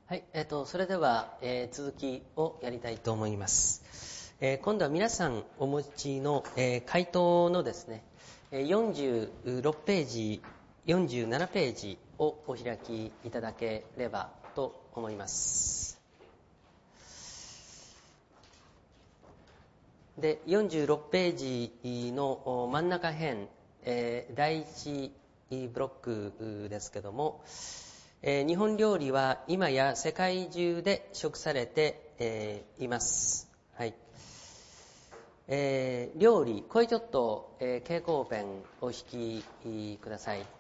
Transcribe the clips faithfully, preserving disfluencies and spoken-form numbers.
はい、えーと、それでは、えー続きをやりたいと思います。えー今度は皆さんお持ちの、えー回答のですね、えーよんじゅうろくページ、よんじゅうななページをお開きいただければと思います。で、よんじゅうろくページの真ん中辺、えー第一ブロックですけども、えー日本料理は今や世界中で食されて、えーいます。はい。えー料理、これちょっと、えー蛍光ペンお引きください。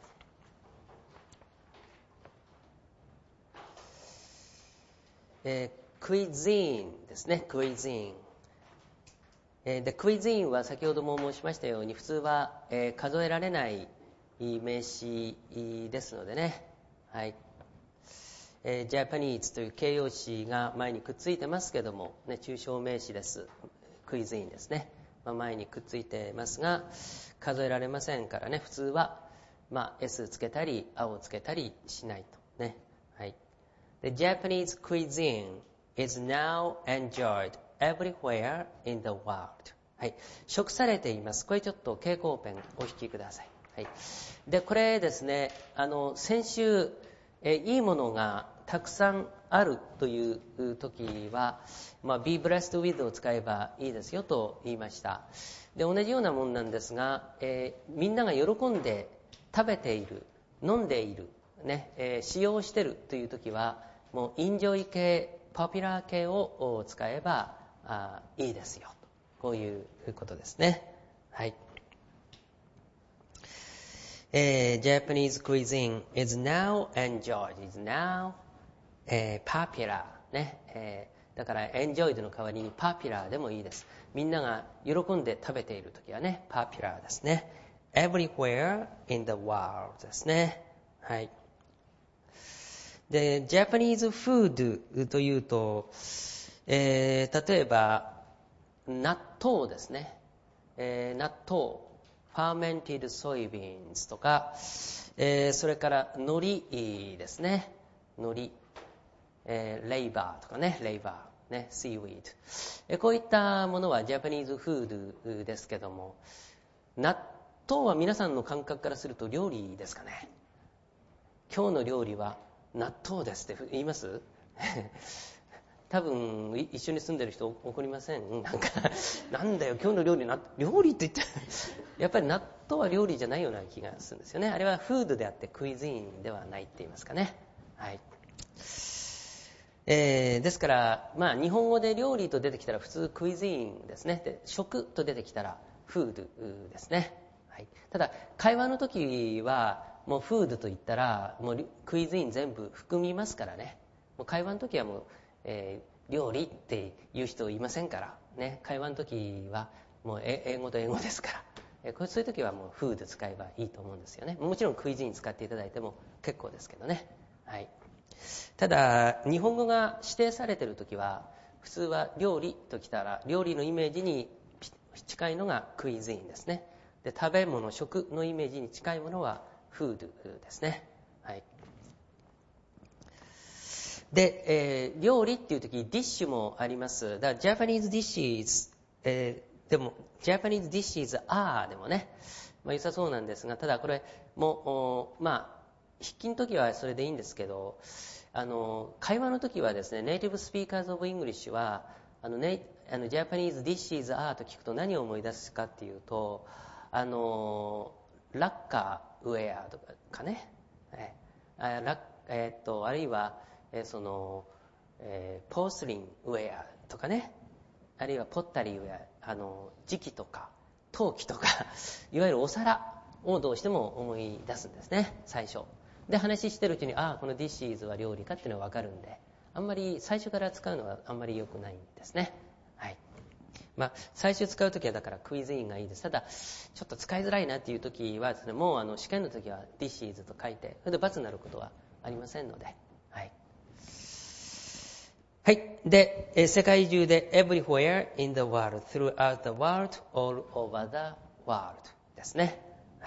えークイズインですね、クイズイン。えーで、クイズインは先ほども申しましたように、普通は、えー数えられない名詞ですのでね、はい。えー、ジャパニーズという形容詞が前にくっついてますけども、ね、抽象名詞です。クイズインですね。まあ、前にくっついてますが、数えられませんからね、普通は、まあ、S つけたり、青つけたりしないとね。はい。The Japanese cuisine is now enjoyed everywhere in the world. はい。食されています。これちょっと蛍光ペンお引きください。はい。で、これですね、あの、先週、えいいものがたくさんあるという時は、まあ、be blessed with を使えばいいですよと言いました。で、同じようなもんなんですが、えーみんなが喜んで食べている、飲んでいる、ね、えー使用しているという時は、もうインジョイ系、ポピュラー系を使えばあいいですよ。こういうことですね。はい。えー、Japanese cuisine is now enjoyed, is now、えー、popular ね、えー、だから enjoyed の代わりに popular でもいいです。みんなが喜んで食べているときはね、popular ですね。everywhere in the world ですね。はい。で、Japanese food というと、えー、例えば納豆ですね。えー、納豆、fermented soybeans とか、えー、それから海苔ですね。海苔、えー、レイバーとかね、レイバー、ね、シーウィード。えー、こういったものはジャパニーズフードですけども、納豆は皆さんの感覚からすると料理ですかね。今日の料理は納豆ですって言います多分一緒に住んでる人怒りません？なんかなんだよ今日の料理な料理って言ってやっぱり納豆は料理じゃないような気がするんですよね。あれはフードであってクイズインではないって言いますかね。はい。えー、ですからまあ日本語で料理と出てきたら普通クイズインですね。で食と出てきたらフードですね。はい。ただ会話の時はもうフードと言ったらもうクイズイン全部含みますからね。もう会話の時はもうえー、料理って言う人いませんからね。会話の時はもう英語と英語ですから、えー、そういう時はもうフード使えばいいと思うんですよね。もちろんクイズに使っていただいても結構ですけどね。はい。ただ日本語が指定されている時は普通は料理ときたら料理のイメージに近いのがクイズインですね。で食べ物食のイメージに近いものはフードですね。はい。で、えー、料理っていう時ディッシュもあります。だから Japanese dishes、えー、でも Japanese dishes are でもね、まあ、良さそうなんですが、ただこれもまあ筆記の時はそれでいいんですけど、あの会話の時はですね、ネイティブスピーカーズオブイングリッシュはあの、ね、あの Japanese dishes are と聞くと何を思い出すかっていうと、あのラッカーウェアとかね、えー、あラッえー、っとあるいはえその、えー、ポースリンウェアとかね、あるいはポッタリーウェア、あの磁器とか陶器とかいわゆるお皿をどうしても思い出すんですね、最初で。話してるうちにああこのディッシーズは料理かっていうのが分かるんで、あんまり最初から使うのはあんまり良くないんですね。はい。まあ、最初使うときはだからクイズインがいいです。ただちょっと使いづらいなっていうときはですね、もうあの試験のときはディッシーズと書いて、それで×になることはありませんので、はい。はい。で、え世界中で everywhere in the world, throughout the world, all over the world ですね。はい。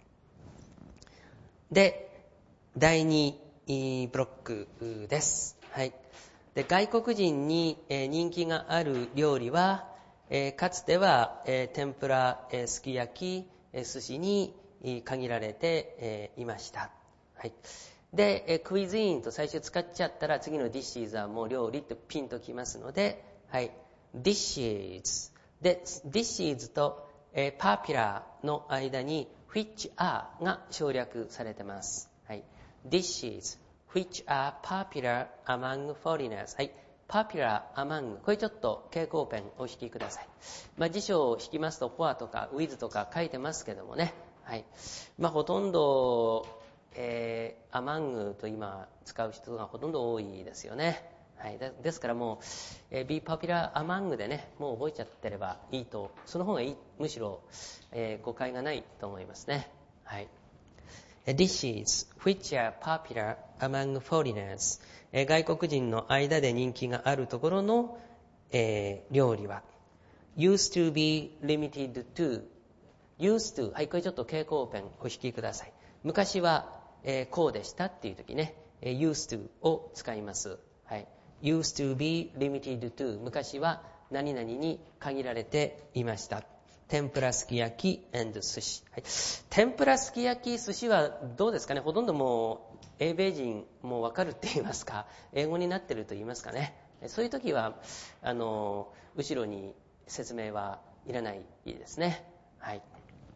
で、だいにブロックです。 はい。で、外国人に、えー、人気がある料理は、えー、かつては、えー、天ぷら、えー、すき焼き、えー、寿司に限られて、えー、いました。はい。で、えー、クイズインと最初使っちゃったら次の dishes はもう料理ってピンときますので、はい。dishes。で、dishes と、えー、popular の間に which are が省略されてます。はい。dishes which are popular among foreigners。はい。popular among。これちょっと蛍光ペンお引きください。まあ、辞書を引きますと for とか with とか書いてますけどもね。はい。まあ、ほとんど、えー、among と今使う人がほとんど多いですよね。はい。ですからもう、えー、be popular among でね、もう覚えちゃってればいいと、その方がいい、むしろ、えー、誤解がないと思いますね。はい。dishes which are popular among foreigners、えー、外国人の間で人気があるところの、えー、料理は used to be limited to used to はい、これちょっと蛍光ペンお引きください。昔は、えー、こうでしたっていう時ね、えー、used to を使います。はい、used to be limited to 昔は何々に限られていました。天ぷらすき焼き and 寿司、はい、天ぷらすき焼き寿司はどうですかね。ほとんどもう英米人も分かるって言いますか、英語になってると言いますかね。そういう時はあの後ろに説明はいらないですね。はい。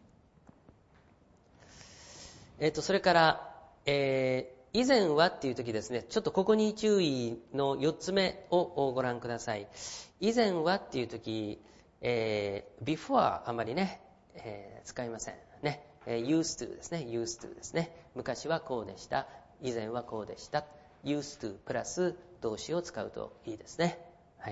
えっとそれから、えー、以前はっていう時ですね、ちょっとここに注意のよっつめをご覧ください。以前はっていう時、えー、before あまりね、えー、使いませんね。えー、used to ですね。used to ですね。昔はこうでした。以前はこうでした。used to プラス動詞を使うといいですね。はい。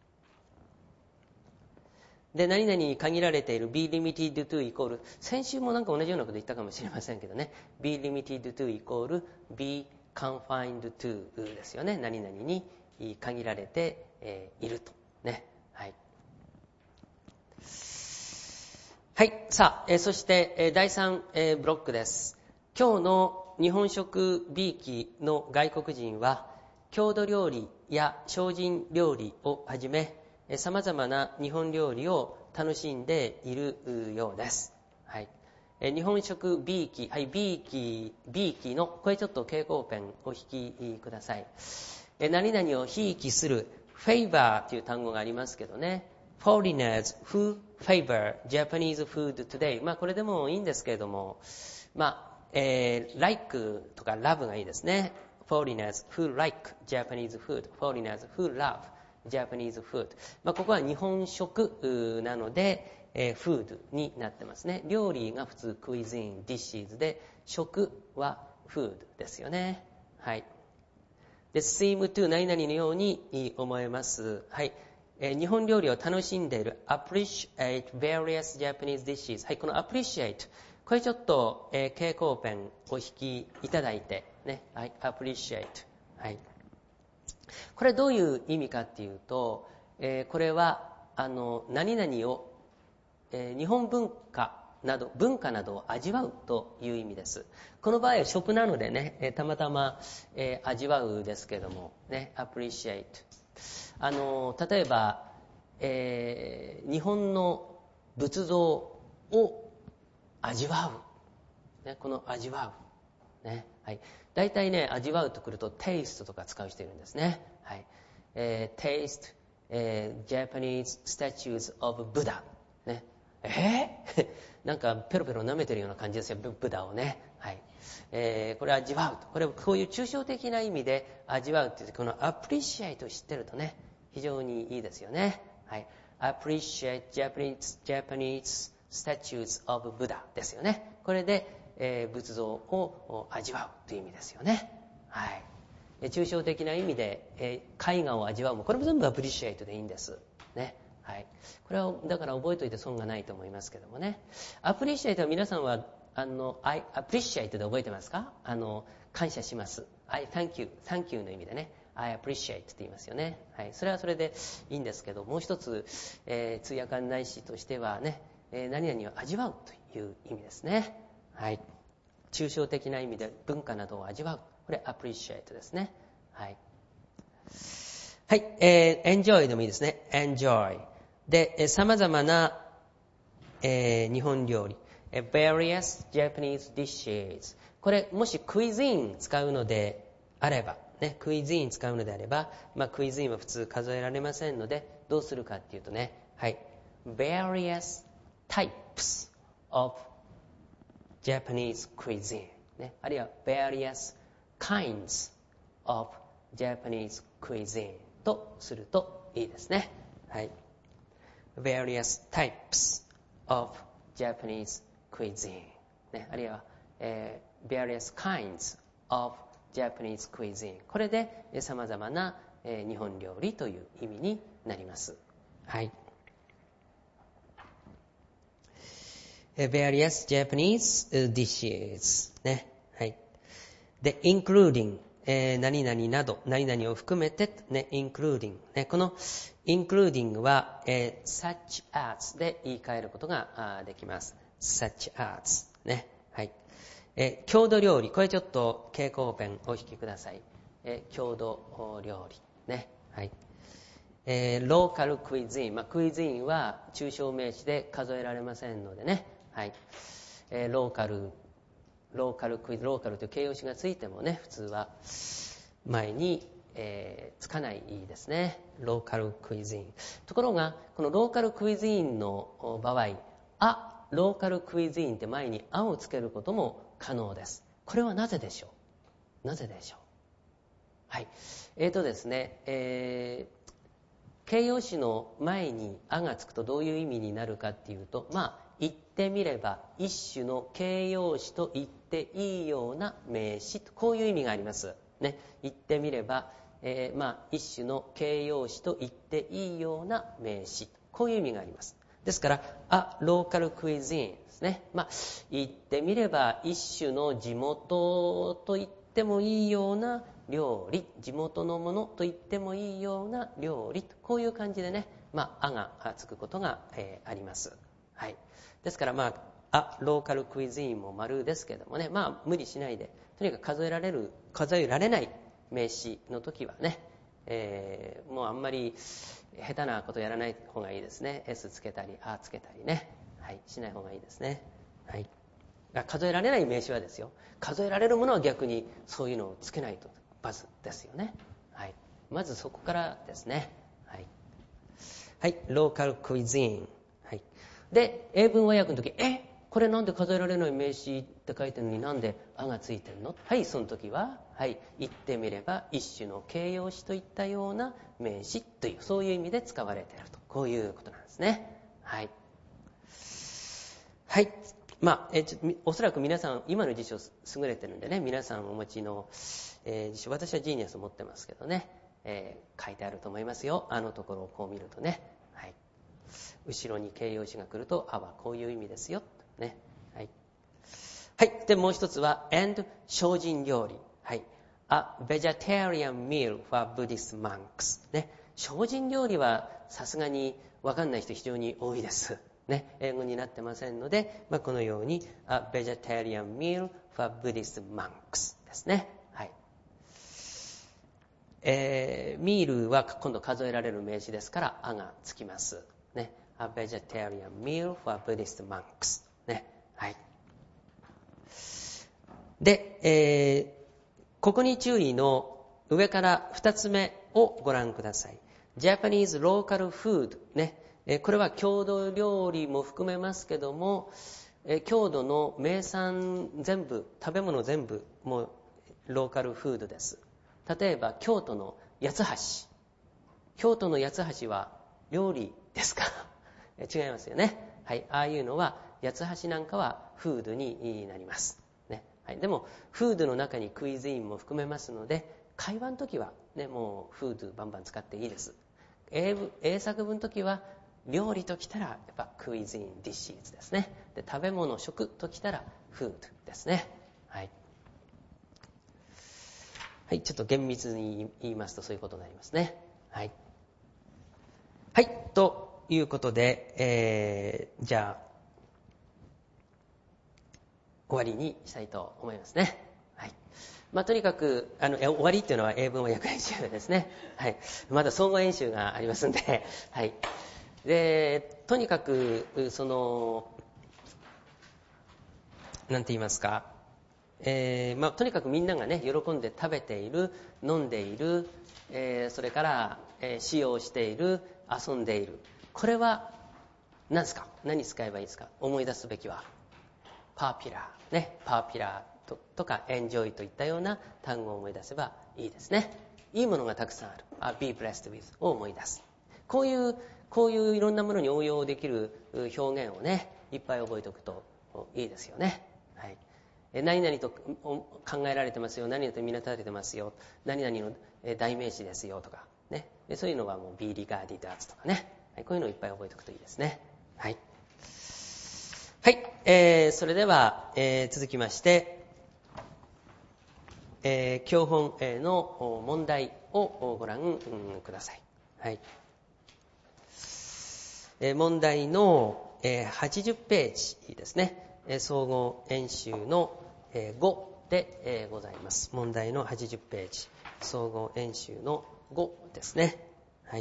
で、何々に限られている be limited to イコール、先週もなんか同じようなこと言ったかもしれませんけどね。be limited to イコール be confined to ですよね。何々に限られて、えー、いると。ね。はい。はい。さあ、えー、そして、えー、だいさん、えー、ブロックです。今日の日本食 B 期の外国人は、郷土料理や精進料理をはじめ、さまざまな日本料理を楽しんでいるようです。はい。日本食 B 期、はい、B 期、B 期の、これちょっと蛍光ペンお引きください。何々をひいきする、favor という単語がありますけどね。foreigners who favor Japanese food today。まあこれでもいいんですけれども、まあ、えー、like とか love がいいですね。foreigners who like Japanese food。foreigners who love Japanese food。まあここは日本食なので、えー、food になってますね。料理が普通 cuisine、dishes で、食は food ですよね。はい。で、seem to 何々のように思えます。はい。えー、日本料理を楽しんでいる appreciate various Japanese dishes。はい、この appreciate。これちょっと、えー、蛍光ペンお引きいただいて、ね。はい、appreciate。はい。これどういう意味かっていうと、えー、これは、あの、何々を、えー、日本文化など、文化などを味わうという意味です。この場合は食なのでね、えー、たまたま、えー、味わうですけども、ね、appreciate。あの、例えば、えー、日本の仏像を味わう。ね、この味わう。ね、はい。大体ね、味わうとくると、taste とか使う人いるんですね。はい。えー、taste、えー、Japanese statues of Buddha。ね。えー、なんかペロペロ舐めてるような感じですよ、ブダをね。はい。えー、これ味わうと。これこういう抽象的な意味で味わうっていう、この appreciate を知ってるとね、非常にいいですよね。はい。appreciate Japanese, Japanese statues of Buddha ですよね。これで、えー、仏像を味わうという意味ですよね。はい。抽象的な意味で、えー、絵画を味わうも、これも全部 appreciate でいいんです。ね。はい。これはだから覚えておいて損がないと思いますけどもね。アプリシエイトは皆さんはあの I appreciate で覚えてますか？あの感謝します。I thank you thank you の意味でね。I appreciate って言いますよね。はい。それはそれでいいんですけど、もう一つ、えー、通訳案内士としてはね、えー、何々を味わうという意味ですね。はい。抽象的な意味で文化などを味わう。これ appreciate ですね。はい。 はい、えー、enjoy でもいいですね。enjoy。で、えー、様々な、えー、日本料理。えー、various Japanese dishes。これ、もしクイズイン使うのであれば、ね、クイズイン使うのであれば、まあ、クイズインは普通数えられませんので、どうするかっていうとね、はい、various types of Japanese cuisine。ね、あるいは various kinds of Japanese cuisine。とするといいですね。はい。various types of Japanese cuisine、ね、あるいは、えー、various kinds of Japanese cuisine。これで様々な、えー、日本料理という意味になります。はい。various Japanese dishes ね。はい。で、includingえー、何々など、何々を含めて、ね、including、ね、この including は、えー、such as で言い換えることができます。such as、ね、はい。えー、郷土料理、これちょっと蛍光ペンお引きください。えー、郷土料理、ね、はい。えー、ローカルクイズイン、まあ、クイズインは抽象名詞で数えられませんのでね、はい。えー、ローカルローカルクイズ、ローカルという形容詞がついてもね、普通は前に、えー、つかないですね。ローカルクイズイン。ところが、このローカルクイズインの場合、あ、ローカルクイズインって前にあをつけることも可能です。これはなぜでしょう？なぜでしょう？はい。えーとですね、えー、形容詞の前にあがつくとどういう意味になるかっていうと、まあ、言ってみれば一種の形容詞と言っていいような名詞、こういう意味があります。ね、言ってみれば、えー、まあ一種の形容詞と言っていいような名詞、こういう意味があります。ですから、a local cuisine ですね。まあ言ってみれば一種の地元と言ってもいいような料理、地元のものと言ってもいいような料理、こういう感じでね、まあ、あがつくことが、えー、あります。はい。ですから、まあ、あ、ローカルクイズインも丸ですけどもね、まあ、無理しないで、とにかく数えられる、数えられない名詞の時はね、えー、もうあんまり下手なことやらない方がいいですね。S つけたり、あつけたりね、はい、しない方がいいですね。はい。数えられない名詞はですよ。数えられるものは逆にそういうのをつけないとバズですよね。はい。まずそこからですね。はい。はい、ローカルクイズイン。はい。で、英文和訳の時、え、これなんで数えられない名詞って書いてるのになんであがついてるの？はい、その時は、はい、言ってみれば一種の形容詞といったような名詞という、そういう意味で使われていると。こういうことなんですね。はい。はい。まあ、えちょおそらく皆さん、今の辞書優れてるんでね、皆さんお持ちの、えー、辞書、私はジーニアス持ってますけどね、えー、書いてあると思いますよ。あのところをこう見るとね。はい。後ろに形容詞が来ると、あはこういう意味ですよ。ね。はい。はい。で、もう一つは、and 精進料理。はい。a vegetarian meal for Buddhist monks。ね。精進料理はさすがにわかんない人非常に多いです。ね。英語になってませんので、まあ、このように、a vegetarian meal for Buddhist monks ですね。はい。えー、ミールは今度数えられる名詞ですから、あがつきます。ね。a vegetarian meal for Buddhist monks。ね。はい。で、えー、ここに注意の上から二つ目をご覧ください。Japanese local food。ね。これは郷土料理も含めますけども、郷土の名産全部、食べ物全部もうローカルフードです。例えば京都の八つ橋。京都の八つ橋は料理ですか？違いますよね。はい、ああいうのは八つ橋なんかはフードになります。ね、はい、でもフードの中にクイズインも含めますので、会話の時はね、もうフードバンバン使っていいです。英文、英作文の時は料理ときたらやっぱクイズインディッシーズですね。で、食べ物食ときたらフードですね。はい。はい、ちょっと厳密に言いますとそういうことになりますね。はい。はい、ということで、えー、じゃあ終わりにしたいと思いますね。はい。 まあ、とにかくあの終わりっていうのは英文は訳演習ですね。はい。まだ総合演習がありますんで、はい。で、とにかくそのなんて言いますか、えーまあ、とにかくみんながね喜んで食べている、飲んでいる、えー、それから、えー、使用している、遊んでいる。これは何ですか？何使えばいいですか？思い出すべきはパピュラーね、パピュラー と, とかエンジョイといったような単語を思い出せばいいですね。いいものがたくさんある。あ be blessed with を思い出す。こういうこういういろんなものに応用できる表現をねいっぱい覚えておくといいですよね。はい。何々と考えられてますよ、何々と見立ててますよ、何々の代名詞ですよとかね、そういうのはもう be regarded as とかね、はい、こういうのをいっぱい覚えておくといいですね。はい。はい、えー、それでは、えー、続きまして、えー、教本の問題をご覧、うん、ください。はい。えー、問題の、えー、はちじゅっページですね。えー、総合演習の、えー、ごで、えー、ございます。問題のはちじゅっページ、総合演習のごですね。はい。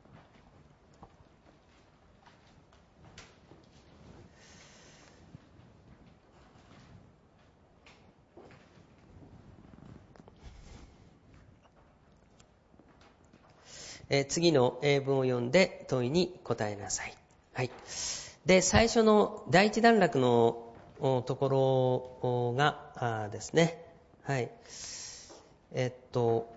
えー、次の英文を読んで問いに答えなさい。はい。で、最初の第一段落のところがですね、はい。えっと、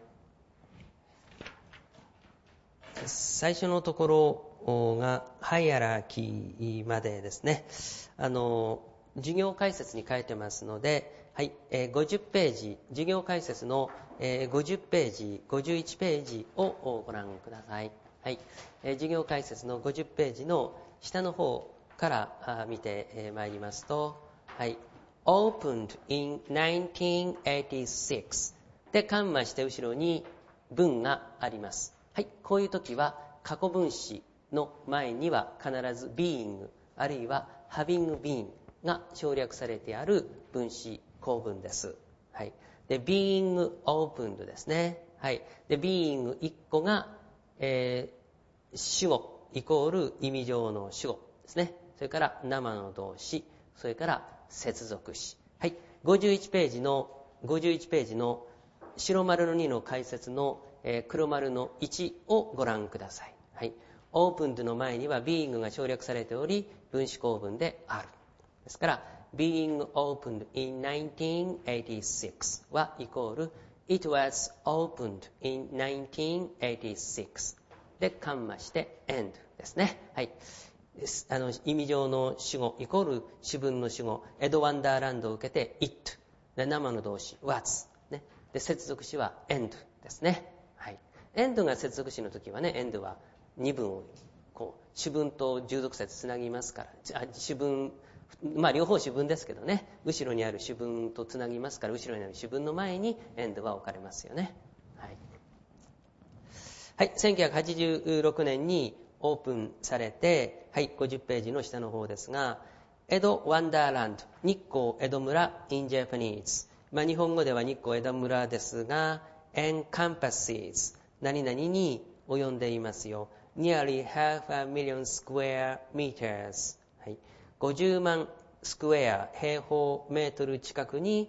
最初のところがハイアラキーまでですね、あの、授業解説に書いてますので、はい、えー、ごじゅっページ、授業解説の、えー、ごじゅっページ、ごじゅういちページをご覧ください。はい、えー、授業解説のごじゅっページの下の方から見てまいりますと、はい、opened in nineteen eighty-six で、カンマして後ろに文があります。はい、こういう時は過去分詞の前には必ず being あるいは having been が省略されてある分詞構文です。はい、で being opened ですね。はい、で being いっこが、えー、主語イコール意味上の主語ですね。それから生の動詞、それから接続詞。はい、ごじゅういちページのごじゅういちページの白丸のにの解説の、えー、黒丸のいちをご覧ください。はい、opened の前には being が省略されており分詞構文である。ですから being opened in nineteen eighty-six はイコール it was opened in nineteen eighty-six でカンマして end ですね。はい、あの意味上の主語イコール主文の主語エド・ワンダーランドを受けて it で生の動詞 was ね、で接続詞は end ですね。はい、end が接続詞の時はね、end はに文をこう主文と従属詞でつなぎますから、主文まあ両方主文ですけどね、後ろにある主文とつなぎますから、後ろにある主文の前に end は置かれますよね。はい、はい、せんきゅうひゃくはちじゅうろくねんにオープンされて、はい、ごじゅっページの下の方ですが、江戸ワンダーランド、日光江戸村 in Japanese、まあ、日本語では日光江戸村ですが、encompasses 何々に及んでいますよ。nearly half a million square meters、はい、ごじゅうまんスクエア平方メートル近くに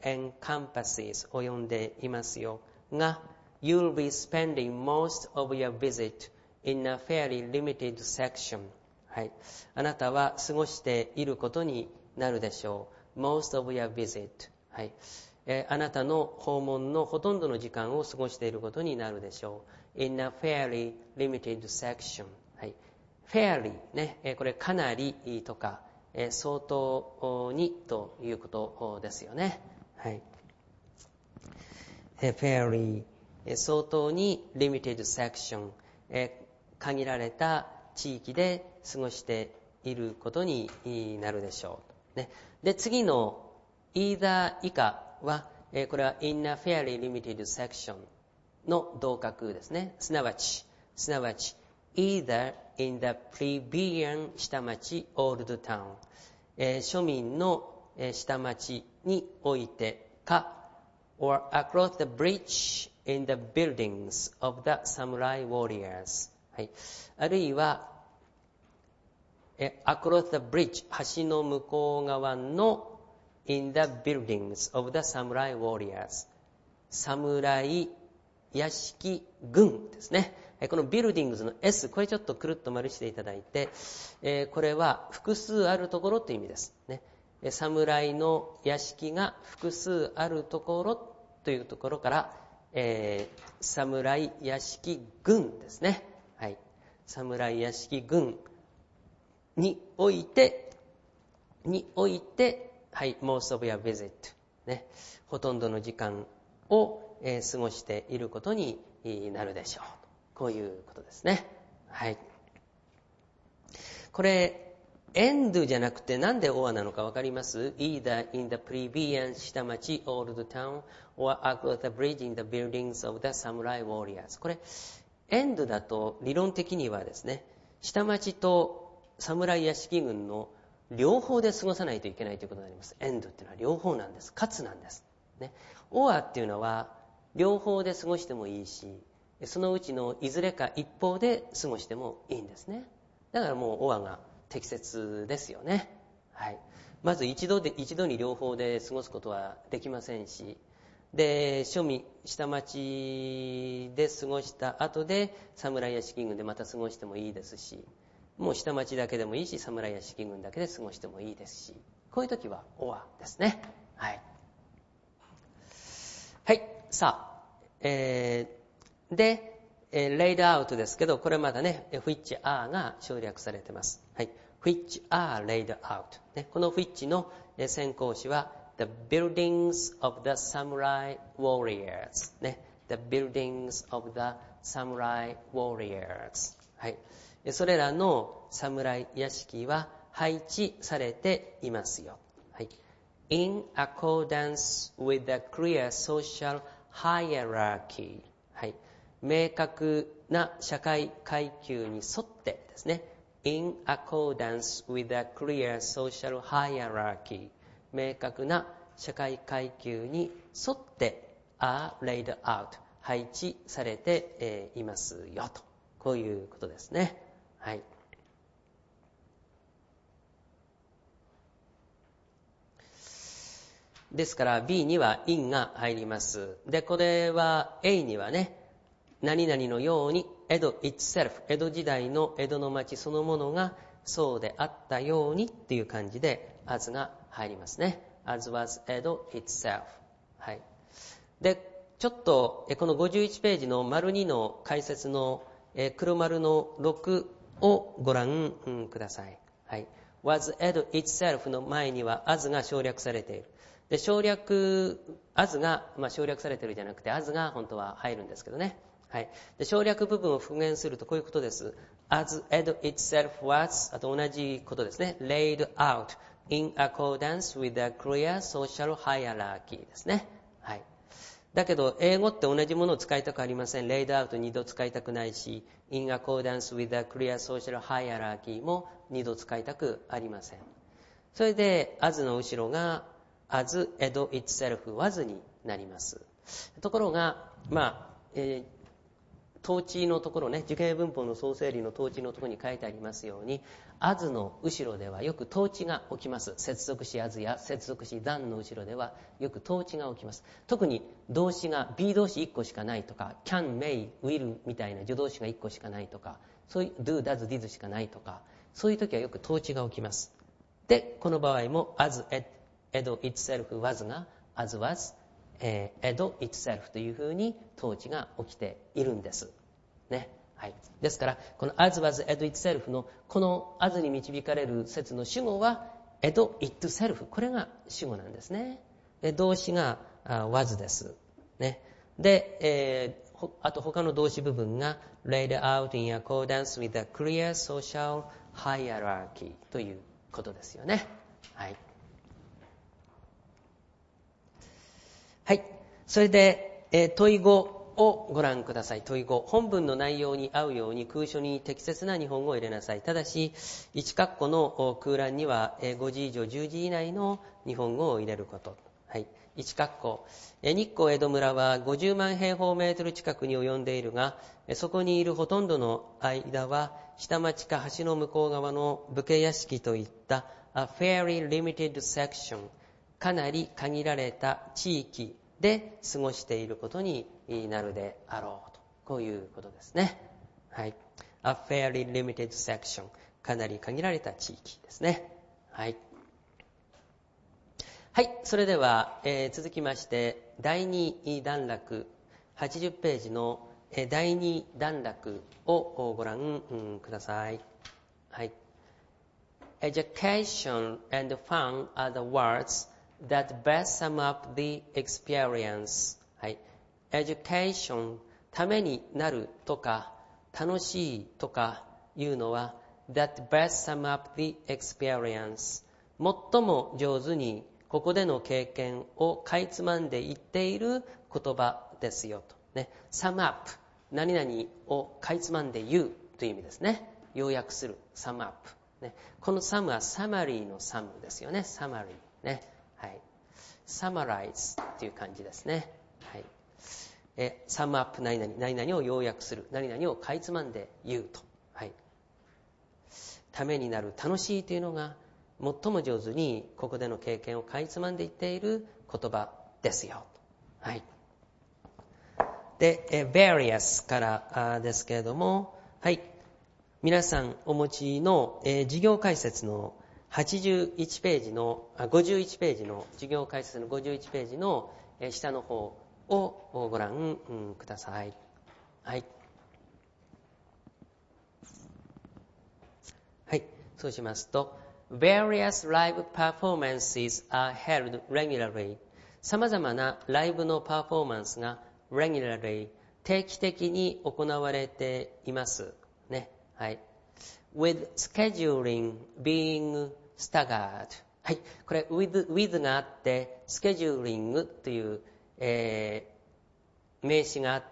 encompasses 及んでいますよが、You'll be spending most of your visit in a fairly limited section、はい、あなたは過ごしていることになるでしょう。 Most of your visit、はい、えー、あなたの訪問のほとんどの時間を過ごしていることになるでしょう。 In a fairly limited section、はい、fairly、ね、えー、これかなりとか、えー、相当にということですよね。はい、えー、fairly相当に limited section、えー、限られた地域で過ごしていることになるでしょう、ね、で次の either 以下は、えー、これは in a fairly limited section の同格ですね。すなわちすなわち either in the plebeian 下町 old town、えー、庶民の下町においてか or across the bridge in the buildings of the samurai warriors、はい、あるいはacross the bridge 橋の向こう側の in the buildings of the samurai warriors 侍屋敷軍ですね。このビルディングズの S、 これちょっとくるっと丸していただいて、これは複数あるところという意味ですね。侍の屋敷が複数あるところというところから、えー、侍屋敷軍ですね。はい、侍屋敷軍においてにおいて、はい、most of your visit、ね、ほとんどの時間を、えー、過ごしていることになるでしょう。こういうことですね。はい。これ、end じゃなくてなんで or なのかわかります？ either in the plebeian 下町 old town or across the bridge in the buildings of the samurai warriors。これ、end だと理論的にはですね、下町と侍屋敷軍の両方で過ごさないといけないということになります。end っていうのは両方なんです。かつなんです。ね。or っていうのは両方で過ごしてもいいし、そのうちのいずれか一方で過ごしてもいいんですね。だからもう or が適切ですよね。はい。まず一度で一度に両方で過ごすことはできませんし、で庶民下町で過ごした後で侍屋敷軍でまた過ごしてもいいですし、もう下町だけでもいいし侍屋敷軍だけで過ごしてもいいですし、こういう時は or ですね。はい。はい。さあ、えー、で、えー、laid out ですけど、これまだね、which are が省略されてます。はい。which are laid out、ね、この which の先行詞は the buildings of the samurai warriors、ね、the buildings of the samurai warriors、はい、それらの侍屋敷は配置されていますよ、はい、in accordance with the clear social hierarchy、はい、明確な社会階級に沿ってですね、in accordance with a clear social hierarchy、 明確な社会階級に沿って are laid out、 配置されて、えー、いますよと、こういうことですね。はい。ですから B には in が入ります。で、これは A にはね、何々のように江戸 itself、 江戸時代の江戸の町そのものがそうであったようにっていう感じで as が入りますね。 as was 江戸 itself、はい、でちょっとこのごじゅういちページの丸にの解説の黒丸のろくをご覧ください、はい、was 江戸 itself の前には as が省略されている。で省略 as が、まあ、省略されているじゃなくて as が本当は入るんですけどね。はい、で省略部分を復元するとこういうことです。 as Edo itself was、 あと同じことですね、 laid out in accordance with the clear social hierarchy ですね、はい、だけど英語って同じものを使いたくありません。 laid out 二度使いたくないし in accordance with the clear social hierarchy も二度使いたくありません。それで as の後ろが as Edo itself was になります。ところがまあ、えー統治のところね、受験文法の総整理の統治のところに書いてありますように as の後ろではよく統治が起きます。接続詞 as や接続詞 than の後ろではよく統治が起きます。特に動詞が be 動詞いっこしかないとか can, may, will みたいな助動詞がいっこしかないとか、そういう do, does, did しかないとか、そういう時はよく統治が起きます。でこの場合も as Edo itself was が as wasえー、Edo itself というふうに統治が起きているんです、ね、はい、ですからこの as was Edo itself のこの as に導かれる説の主語は Edo itself、 これが主語なんですね。で動詞が was です、ね、で、えー、あと他の動詞部分が laid out in accordance with a clear social hierarchy ということですよね。はい、はい。それで、えー、問いごをご覧ください。問いご。本文の内容に合うように空書に適切な日本語を入れなさい。ただし、いち括弧の空欄にはごじ以上じゅうじ以内の日本語を入れること。はい。 一括弧、日光江戸村はごじゅうまん平方メートル近くに及んでいるが、そこにいるほとんどの間は下町か橋の向こう側の武家屋敷といった a fairly limited section、 かなり限られた地域で過ごしていることになるであろうと、こういうことですね。はい。a fairly limited section、 かなり限られた地域ですね。はい。はい、それでは、えー、続きましてだいに段落はちじゅっページの、えー、だいに段落をご覧、うん、ください。はい。Education and fun are the words that best sum up the experience。はい。Education、ためになるとか楽しいとかいうのは that best sum up the experience、 最も上手にここでの経験をかいつまんで言っている言葉ですよと、ね、sum up、 何々をかいつまんで言うという意味ですね。要約する sum up、ね、この sum はサマリーの sum ですよね。サマリーね、はい、summarize っていう感じですね。はい、え sum up 何々、何々を要約する、何々をかいつまんで言うと、はい、ためになる、楽しいというのが最も上手にここでの経験をかいつまんで言っている言葉ですよ。はい。で、え various からですけれども、はい。皆さんお持ちの、えー、授業解説のはちじゅういちページの、あ、ごじゅういちページの、授業解説のごじゅういちページの、えー、下の方をご覧、うん、ください。はい。はい。そうしますと、Various live performances are held regularly。 様々なライブのパフォーマンスが regularly、 定期的に行われています。ね。はい。with scheduling being staggered。はい。これ with, with があって、scheduling という、えー、名詞があって、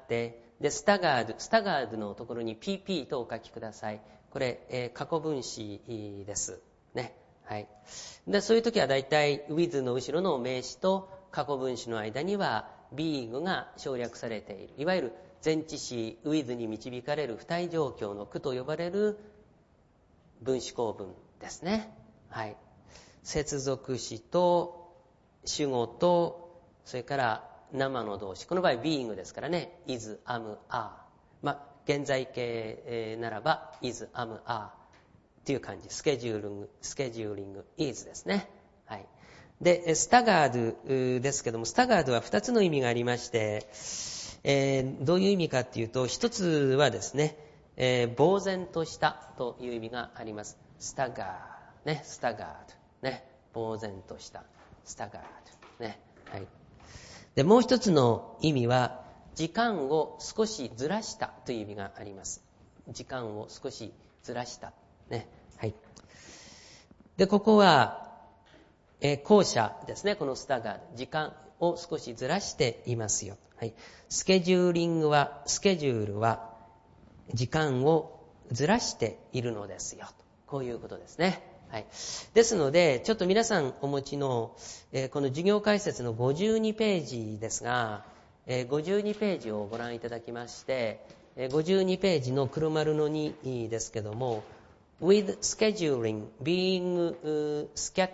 で、staggered、staggered のところに ピーピー とお書きください。これ、えー、過去分詞です。ね。はい。で、そういう時はだいたい with の後ろの名詞と過去分詞の間には being が省略されている。いわゆる前置詞 with に導かれる付帯状況の句と呼ばれる分詞構文ですね。はい。接続詞と主語と、それから生の動詞。この場合 being ですからね。is, am, are。まあ、現在形ならば is, am, are。っていう感じ。スケジューリング、スケジューリング is ですね。はい。で、スタガードですけども、スタガードはふたつの意味がありまして、えー、どういう意味かっていうと、一つはですね、えー、呆然としたという意味があります。スタガー、ね、スタガード、ね、呆然とした、スタガード、ね、はい。で、もう一つの意味は、時間を少しずらしたという意味があります。時間を少しずらした。ね。はい。で、ここは、えー、後者ですね。このスタガード。時間を少しずらしていますよ。はい。スケジューリングは、スケジュールは、時間をずらしているのですよ。こういうことですね。はい。ですので、ちょっと皆さんお持ちの、えー、この授業解説のごじゅうにページですが、えー、ごじゅうにページをご覧いただきまして、えー、ごじゅうにページの黒丸のにですけども、with scheduling being scat,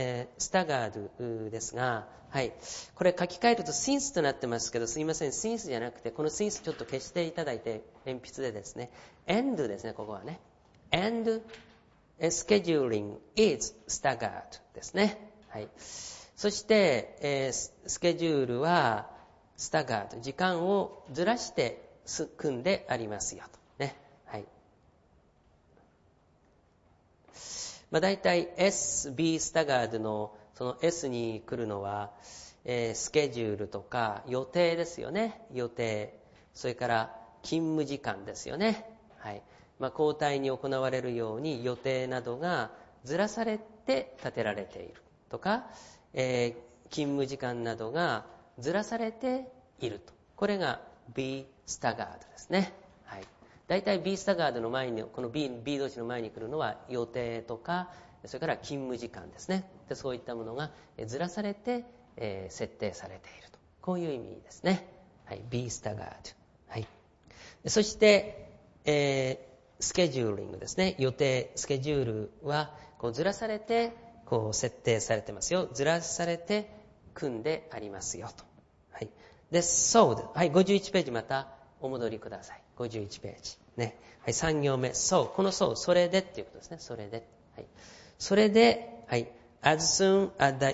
staggered ですが、はい。これ書き換えると since となってますけど、すいません。since じゃなくて、この since ちょっと消していただいて、鉛筆でですね。and ですね、ここはね。and scheduling is staggered ですね。はい。そして、えー、スケジュールは staggered、時間をずらして組んでありますよと。ね。はい。まあ、大体 S、B スタガードのその S に来るのは、えー、スケジュールとか予定ですよね。予定。それから勤務時間ですよね。はい。まあ、交代に行われるように予定などがずらされて立てられているとか、えー、勤務時間などがずらされていると。これが B スタガードですね。はい。大体 B スタガードの前に、この B、B 動詞の前に来るのは予定とか、それから勤務時間ですね。でそういったものがずらされてえー、設定されていると。こういう意味ですね。はい、be staggered。はい。そして、えー、スケジューリングですね。予定、スケジュールはこうずらされて、こう設定されてますよ。ずらされて組んでありますよと。はい。で、so、はい、ごじゅういちページまたお戻りください。ごじゅういちページ。ね。はい、さん行目。so、この so、それでっていうことですね。それで。はい。それで、はい。as soon as the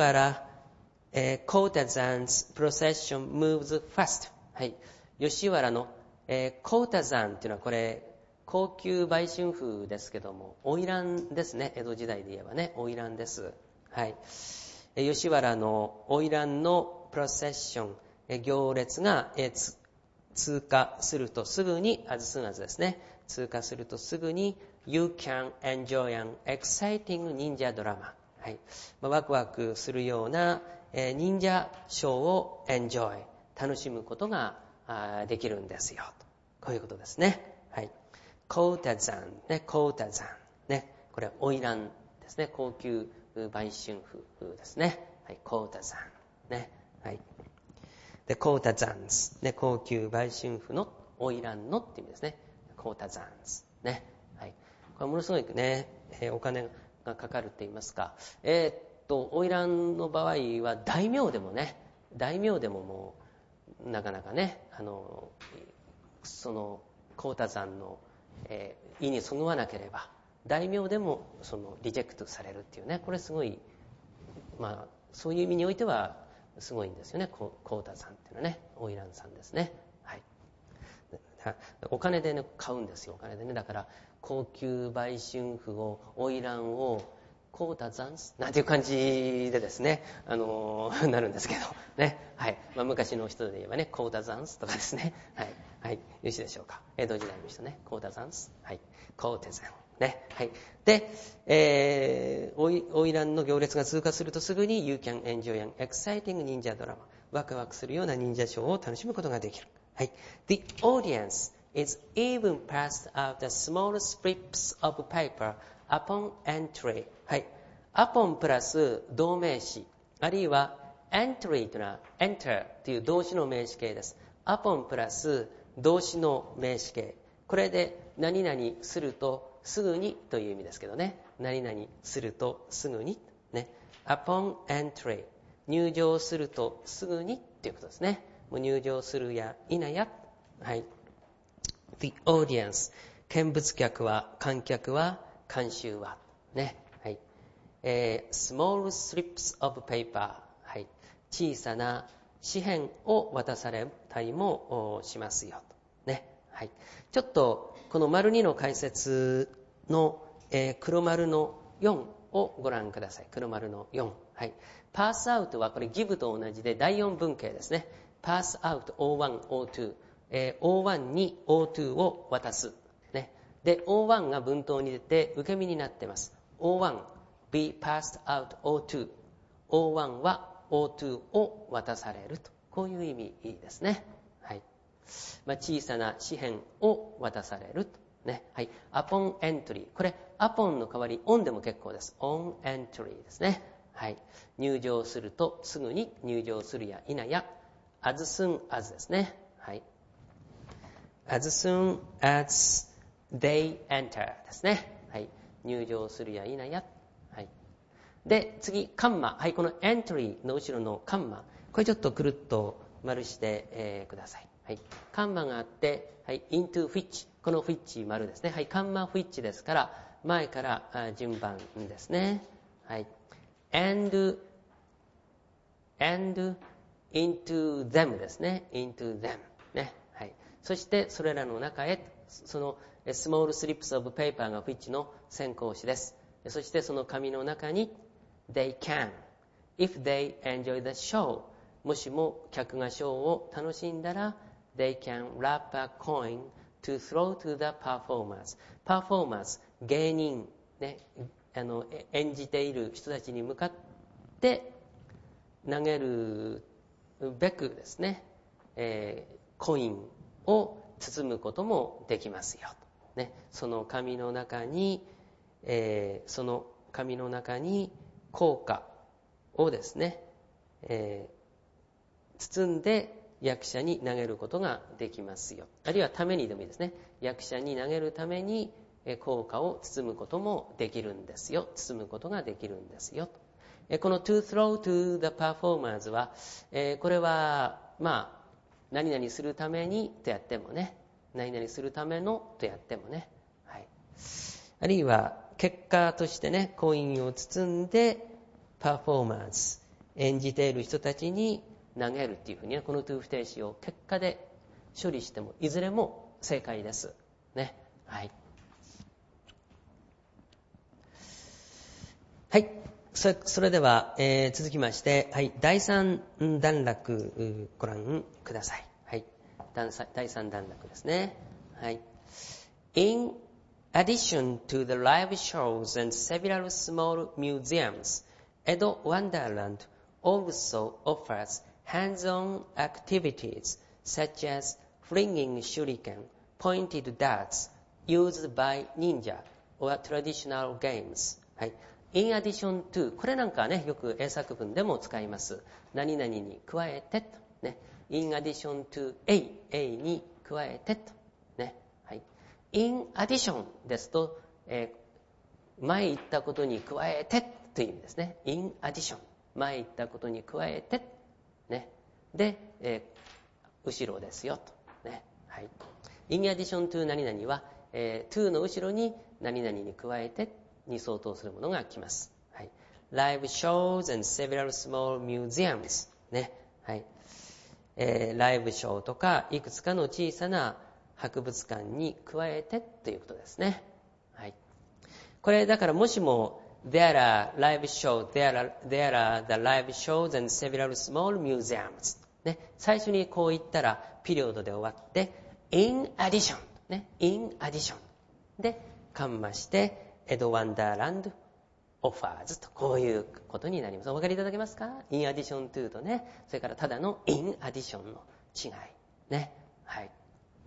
Yoshiwara、uh, courtesan's procession moves fast。はい。吉原の、えー、コータザンっていうのはこれ、高級売春婦ですけども、花魁ですね。江戸時代で言えばね、花魁です。はい。吉原の花魁のプロセッション、行列が通過するとすぐに、as soon asですね、通過するとすぐに、You can enjoy an exciting 忍者ドラマ。はい。まあ、ワクワクするような、えー、忍者ショーを enjoy、楽しむことができるんですよ。こういうことですね。はい。コータザン、ね、コータザン。ね、これ、花魁ですね。高級売春婦ですね。はい、コータザン。ね、はい。で、コータザンズ。ね、高級売春婦の花魁のっていう意味ですね。コータザンズ。ね、はい。これものすごいね、えー、お金がかかるって言いますか。えー、っと、花魁の場合は大名でもね、大名でももう、なかなかね、あの、その、コータザンの、えー、意にそぐわなければ、大名でもそのリジェクトされるっていうね、これすごい、まあ、そういう意味においてはすごいんですよね。コータさんっていうのはね、花魁さんですね。はい。お金でね、買うんですよ、お金でね。だから、高級売春婦を、花魁を、コータザンスなんていう感じでですね、あのー、なるんですけど、ね。はい。まあ、昔の人で言えばね、コータザンスとかですね。はい。はい。よろしいでしょうか。江戸時代の人ね、コータザンス。はい。コーテザン。ね。はい。で、えー、花魁の行列が通過するとすぐに You can enjoy an exciting 忍者ドラマ。ワクワクするような忍者ショーを楽しむことができる。はい。The audience is even passed out the small strips of paper upon entry。はい。upon プラス動名詞、あるいは entry というのは enter という動詞の名詞形です。upon プラス動詞の名詞形。これで何々するとすぐにという意味ですけどね。何々するとすぐに。ね。upon entry。入場するとすぐにということですね。もう入場するや否や。はい。The audience。見物客は、観客は、観衆は。ね。はい。えー、small slips of paper。はい。小さな紙片を渡されたりもしますよ。ね。はい。ちょっと、この丸にの解説の、えー、黒丸のよんをご覧ください。黒丸のよん。はい。パスアウトはこれギブと同じでだいよん文型ですね。パスアウト オーワン、オーツー。えー、オーワン に オーツー を渡す。ね。で、オーワン が文頭に出て受け身になっています。オーワン、be passed out オーツー。オーワン は オーツー を渡されると。こういう意味ですね。はい。まあ、小さな紙片を渡されると。ね。はい。upon entry。これ、upon の代わり on でも結構です。on entry ですね。はい。入場するとすぐに入場するや否や。as soon as ですね。はい。as soon as they enter ですね。はい。入場するや否や。はい。で、次、カンマ。はい。この entry の後ろのカンマ。これちょっとくるっと丸して、えー、ください。はい。カンマがあって、はい。into which。この which 丸ですね。はい。カンマ which ですから、前から順番ですね。はい。and, and into them ですね。into them。ね。はい。そして、それらの中へ、その、small slips of paper が which の先行詞です。そして、その紙の中に、they can, if they enjoy the show。もしも客がショーを楽しんだら、they can wrap a coin to throw to the performers。パフォーマーズ、芸人、ね、あの、演じている人たちに向かって投げるべくですね、えー、コインを包むこともできますよ。ね、その紙の中に、えー、その紙の中に硬貨をですね、 えー、包んで役者に投げることができますよ。あるいはためにでもいいですね。役者に投げるために硬貨を包むこともできるんですよ。包むことができるんですよ。この to throw to the performers は、これはまあ何々するためにとやってもね、何々するためのとやってもね、はい、あるいは結果としてね、コインを包んでパフォーマンス、演じている人たちに投げるっていうふうにね、この to 不定詞を結果で処理してもいずれも正解ですね。はい。はい。そ, それでは、えー、続きまして、はい、第三段落ご覧ください。はい。第三段落ですね。はい。In addition to the live shows and several small museums, Edo Wonderland also offers hands-on activities such as flinging shuriken, pointed darts used by ninja or traditional games. はい。in addition to これなんかはね、よく英作文でも使います。何々に加えてとね。in addition to A, A に加えてとね。はい。in addition ですと、えー、前言ったことに加えてという意味ですね。in addition 前言ったことに加えてね。で、えー、後ろですよとね。はい。in addition to 何々は、えー、to の後ろに何々に加えてに相当するものが来ます。はい、Live shows and several small museums ね。はい。えー、ライブショーとかいくつかの小さな博物館に加えてということですね。はい。これだからもしも There are live shows, there are, there are the live shows and several small museums ね。最初にこう言ったらピリオドで終わって In addition ね。In addition でカンマしてエドワンダーランドオファーズとこういうことになります。お分かりいただけますか？ in addition to とね、それからただの in addition の違いね。はい。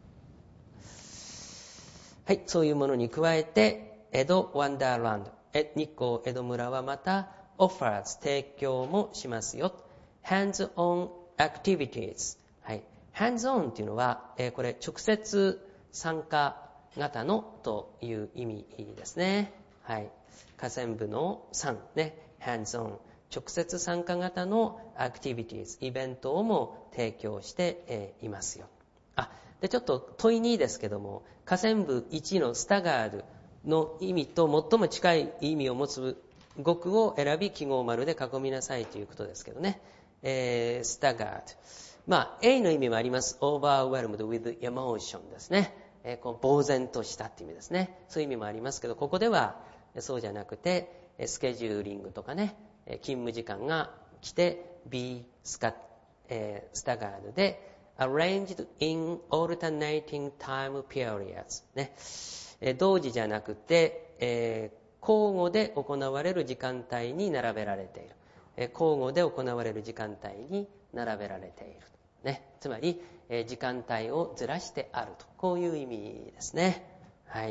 はい、そういうものに加えてエドワンダーランド、日光江戸村はまた offers 提供もしますよ。hands-on activities、はい、hands-on っていうのは、えー、これ直接参加型のという意味ですね。はい。下線部のさんね、hands-on 直接参加型のアクティビティーズ、イベントをも提供して、えー、いますよ。あ、でちょっと問いにですけども、下線部いちのスタガールの意味と最も近い意味を持つ語句を選び記号丸で囲みなさいということですけどね。えー、スタガール。まあ A の意味もあります。overwhelmed with emotion ですね。えー、こう呆然としたっていう意味ですね。そういう意味もありますけど、ここではそうじゃなくて、スケジューリングとかね、勤務時間が来て be スカ、えー、スタガードで arranged in alternating time periods ね、同時じゃなくて、えー、交互で行われる時間帯に並べられている、えー、交互で行われる時間帯に並べられているね、つまり、えー、時間帯をずらしてあると、こういう意味ですね。はい。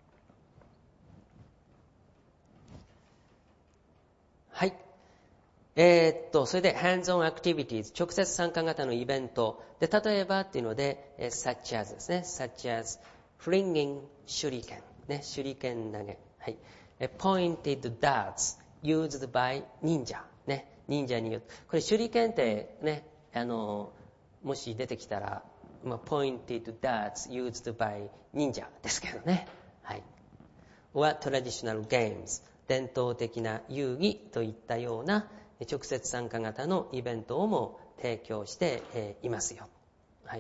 はい。えー、っと、それで hands-on activities、直接参加型のイベント。で、例えばっていうので、such as ですね。such as flinging shuriken。ね、手裏剣投げ。はい。pointed darts used by ninja。ね、忍者によって。これ手裏剣ってね、あの、もし出てきたら、まあ、pointed darts used by ninja ですけどね。はい。or traditional games。伝統的な遊戯といったような直接参加型のイベントをも提供していますよ。はい。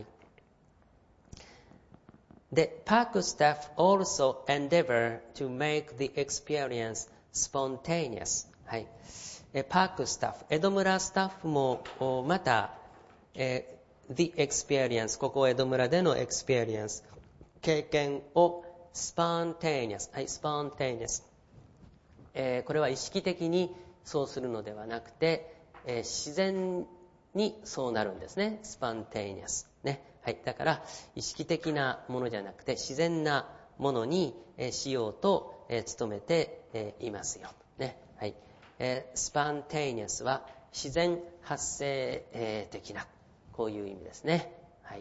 で、Park staff also endeavor to make the experience spontaneous。はい。パークスタッフ、江戸村スタッフもまた、えー、the experience、ここ江戸村での experience、経験を spontaneous、はい、spontaneous。えー、これは意識的にそうするのではなくて、えー、自然にそうなるんですね。スパンテイニアス、ね。はい。だから意識的なものじゃなくて自然なものに、えー、しようと、えー、努めて、えー、いますよ。ね。はい。えー、スパンテイニアスは自然発生的な、こういう意味ですね。はい。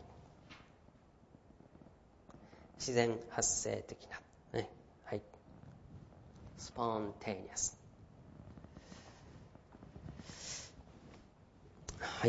自然発生的な、ね、はい。spontaneous。はい。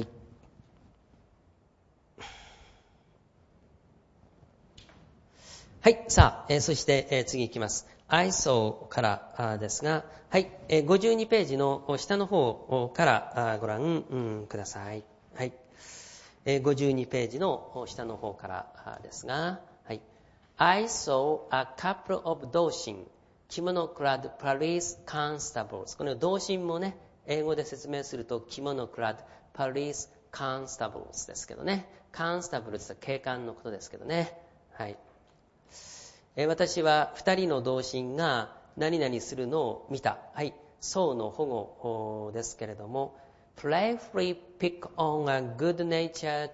はい。さあ、えー、そして、えー、次いきます。I saw からですが、はい、えー、ごじゅうにページの下の方からご覧、うん、ください。はい。えー、ごじゅうにページの下の方からですが、はい。I saw a couple of 同心、kimono-clad police constables。この同心もね、英語で説明すると kimono-clad police constables ですけどね。constables は警官のことですけどね。はい。私は二人の同心が何々するのを見た。はい。そうの保護ですけれども、playfully pick on a good-natured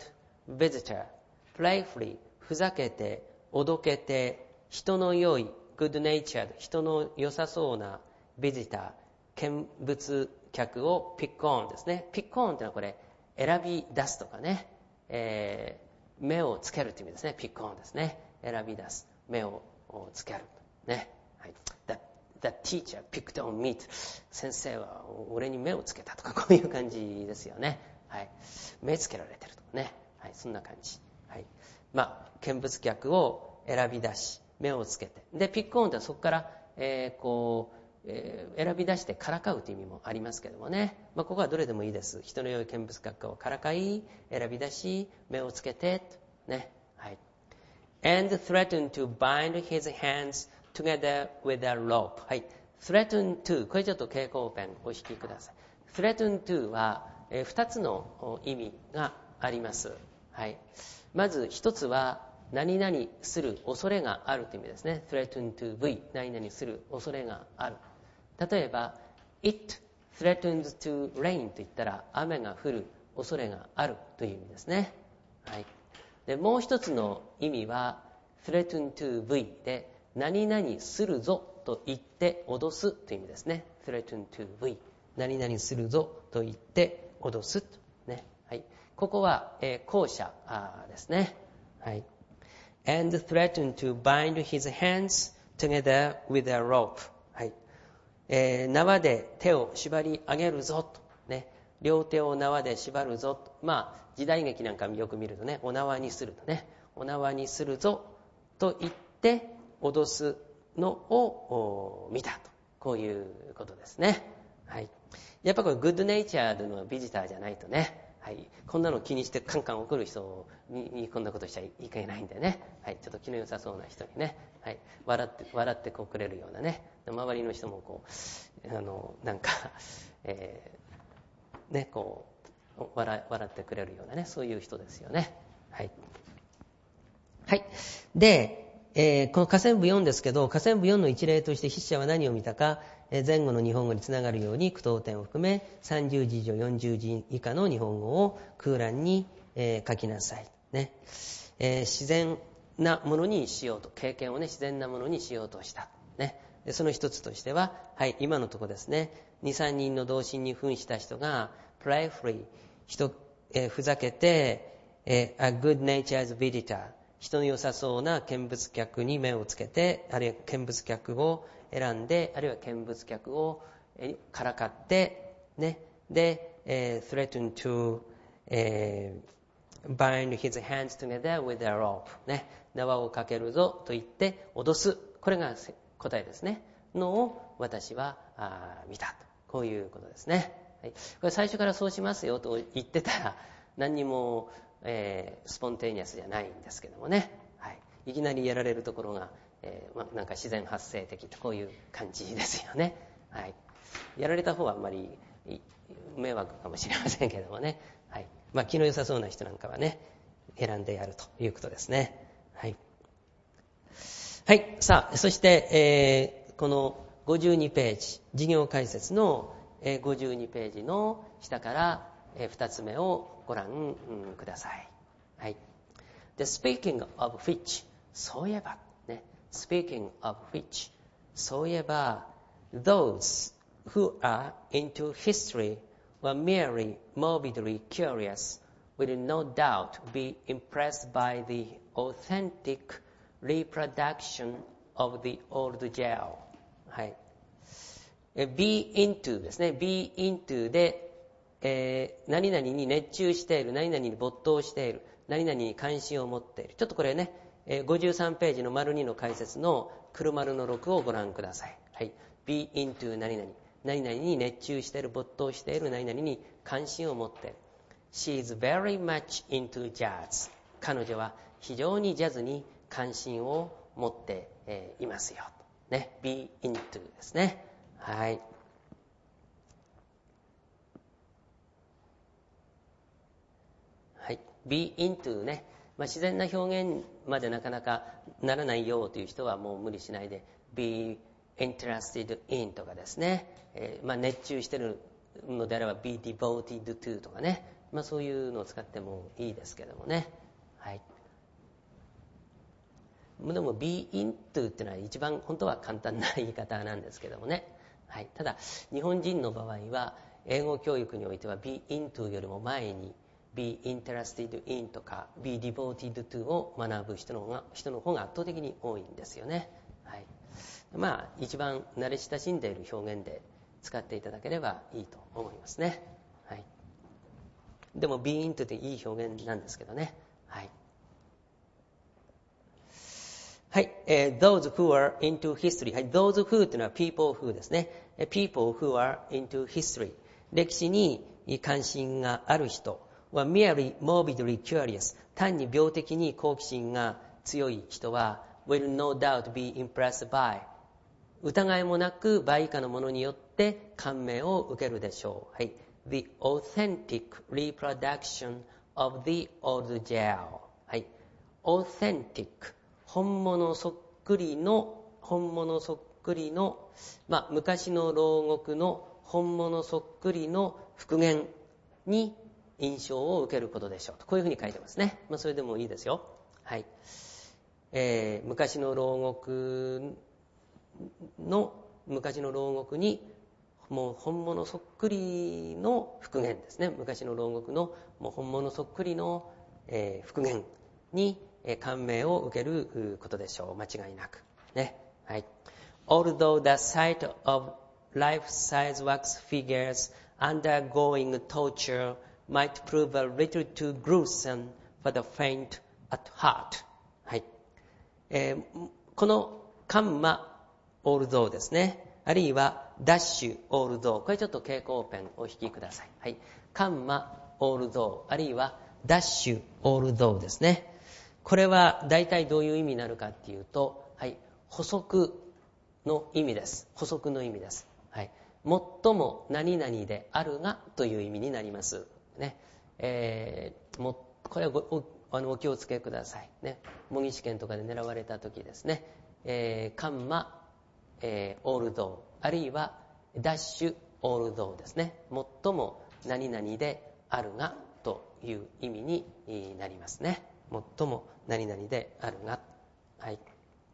visitor。playfully、ふざけて、おどけて、人の良い、good-natured、人の良さそうな visitor、見物客を pick on ですね。pick on というのはこれ、選び出すとかね、えー、目をつけるという意味ですね。pick on ですね。選び出す。目をつける。ね。はい。The, the teacher picked on me. 先生は俺に目をつけたとか、こういう感じですよね。はい。目つけられてるとかね。はい。そんな感じ。はい。まあ、見物客を選び出し、目をつけて。で、ピックオンとはそこから、えー、こう、えー、選び出してからかうという意味もありますけどもね。まあ、ここはどれでもいいです。人の良い見物客をからかい、選び出し、目をつけて、ね。はい。and threatened to bind his hands together with a rope。 はい。threaten to、 これちょっと蛍光ペンお引きください。threaten to は、えー、ふたつの意味があります。はい。まず一つは何々する恐れがあるという意味ですね。threaten to be、 何々する恐れがある。例えば it threatens to rain と言ったら雨が降る恐れがあるという意味ですね。はい。でもう一つの意味は threaten to be で何々するぞと言って脅すという意味ですね。threaten to be 何々するぞと言って脅す、ね。はい。ここは、えー、後者ですね。はい。and threaten to bind his hands together with a rope。はい。えー、縄で手を縛り上げるぞと、ね。両手を縄で縛るぞと。まあ時代劇なんかよく見るとね、お縄にするとね、お縄にするぞと言って脅すのを見たと、こういうことですね。はい。やっぱこれグッドネイチャーのビジターじゃないとね、はい、こんなの気にしてカンカン怒る人 に, にこんなことしちゃいけないんでね、はい、ちょっと気の良さそうな人にね、はい、笑って笑ってこうくれるようなね、周りの人もこうあのなんか、えー、ねこう笑笑ってくれるようなね、そういう人ですよね。はい。はい。で。えー、この下線部よんですけど、下線部よんの一例として筆者は何を見たか、えー、前後の日本語につながるように句読点を含めさんじゅうじ以上よんじゅうじ以下の日本語を空欄に、えー、書きなさい、ね。えー、自然なものにしようと、経験をね自然なものにしようとした、ね。でその一つとしては、はい、今のところですね、にさんにんの同心に扮した人が playfully 人、えー、ふざけて、えー、a good natured visitor、人の良さそうな見物客に目をつけて、あるいは見物客を選んで、あるいは見物客をからかって、ね。で、えー、threaten to、えー、bind his hands together with a rope、ね。縄をかけるぞと言って脅す。これが答えですね。のを私はあ見たと。こういうことですね。はい、これ最初からそうしますよと言ってたら何にもえー、スポンテーニアスじゃないんですけどもね、はい、いきなりやられるところが、えーま、なんか自然発生的とこういう感じですよね。はい、やられた方はあんまり迷惑かもしれませんけどもね、はい、まあ、気の良さそうな人なんかはね選んでやるということですね。はい、はい、さあそして、えー、このごじゅうにページ事業解説のごじゅうにページの下からふたつめをご覧ください。はい。で、speaking of which、そういえば、ね、speaking of which、そういえば、those who are into history were merely morbidly curious will no doubt be impressed by the authentic reproduction of the old gel. はい。be into ですね。be into で、えー、何々に熱中している、何々に没頭している、何々に関心を持っている。ちょっとこれね、えー、ごじゅうさんページの丸にの解説の黒丸のろくをご覧ください。はい。be into 何々。何々に熱中している、没頭している、何々に関心を持っている。She is very much into jazz. 彼女は非常にジャズに関心を持って、えー、いますよ。ね。be into ですね。はい。はい。be into ね。まあ、自然な表現までなかなかならないよという人はもう無理しないで be interested in とかですね。えー、まあ、熱中してるのであれば be devoted to とかね。まあ、そういうのを使ってもいいですけどもね。はい。でも be into っていうのは一番本当は簡単な言い方なんですけどもね。はい。ただ日本人の場合は英語教育においては be into よりも前に be interested in とか be devoted to を学ぶ人の方が人の方が圧倒的に多いんですよね。はい。まあ一番慣れ親しんでいる表現で使っていただければいいと思いますね。はい。でも be into っていい表現なんですけどね。はい。はい、えー、those who are into history。はい、those who というのは people who ですね。people who are into history。歴史に関心がある人は merely morbidly curious。単に病的に好奇心が強い人は will no doubt be impressed by。疑いもなく倍以下のものによって感銘を受けるでしょう。はい。The authentic reproduction of the old gel。はい。authentic。本物そっくりの、本物そっくりの、まあ、昔の牢獄の本物そっくりの復元に印象を受けることでしょうと。こういうふうに書いてますね。まあ、それでもいいですよ。はい。えー、昔の牢獄の、昔の牢獄に、もう本物そっくりの復元ですね。昔の牢獄のもう本物そっくりの、えー、復元に感銘を受けることでしょう。間違いなく。ね。はい。Although the sight of life-size wax figures undergoing torture might prove a little too gruesome for the faint at heart. はい。えー、このカンマ、although ですね。あるいはダッシュ、although。これちょっと蛍光ペンお引きください。はい。カンマ、although。あるいはダッシュ、although ですね。これは大体どういう意味になるかっていうと、はい、補足の意味です。補足の意味です。はい、最も何々であるがという意味になります。ね、えー、もこれはご お, あのお気をつけください。ね、模擬試験とかで狙われた時ですね、えー、カンマ、えー、オールドあるいはダッシュオールドですね。最も何々であるがという意味になりますね。最も何々であるが、はい、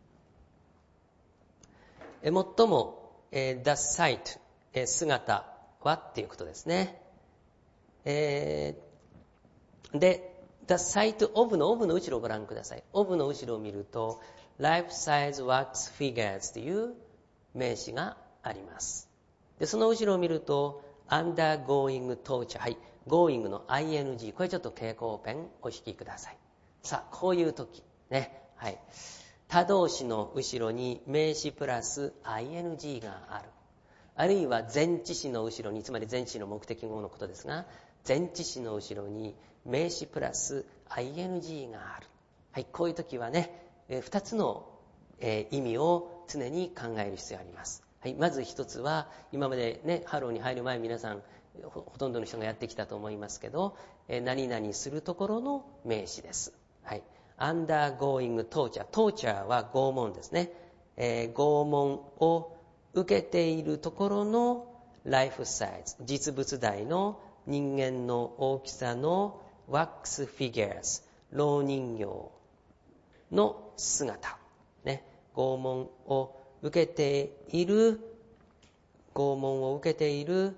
え最も、えー、the sight、えー、姿はっていうことですね。えー、で the sight of の of の後ろをご覧ください。of の後ろを見ると life size wax figures という名詞があります。でその後ろを見ると undergoing torture、はい、going の ing、 これちょっと蛍光ペンお引きください。さあ、こういう時ね、はい、他動詞の後ろに名詞プラス ing がある。あるいは前置詞の後ろに、つまり前置詞の目的語のことですが、前置詞の後ろに名詞プラス ing がある。はい、こういう時はね、ふたつの意味を常に考える必要があります。はい、まず一つは、今までね、ハローに入る前皆さんほとんどの人がやってきたと思いますけど、何々するところの名詞です。はい、undergoing torture。torture は拷問ですね。えー、拷問を受けているところの life size、実物大の人間の大きさの wax figures、老人形の姿。ね、拷問を受けている、拷問を受けている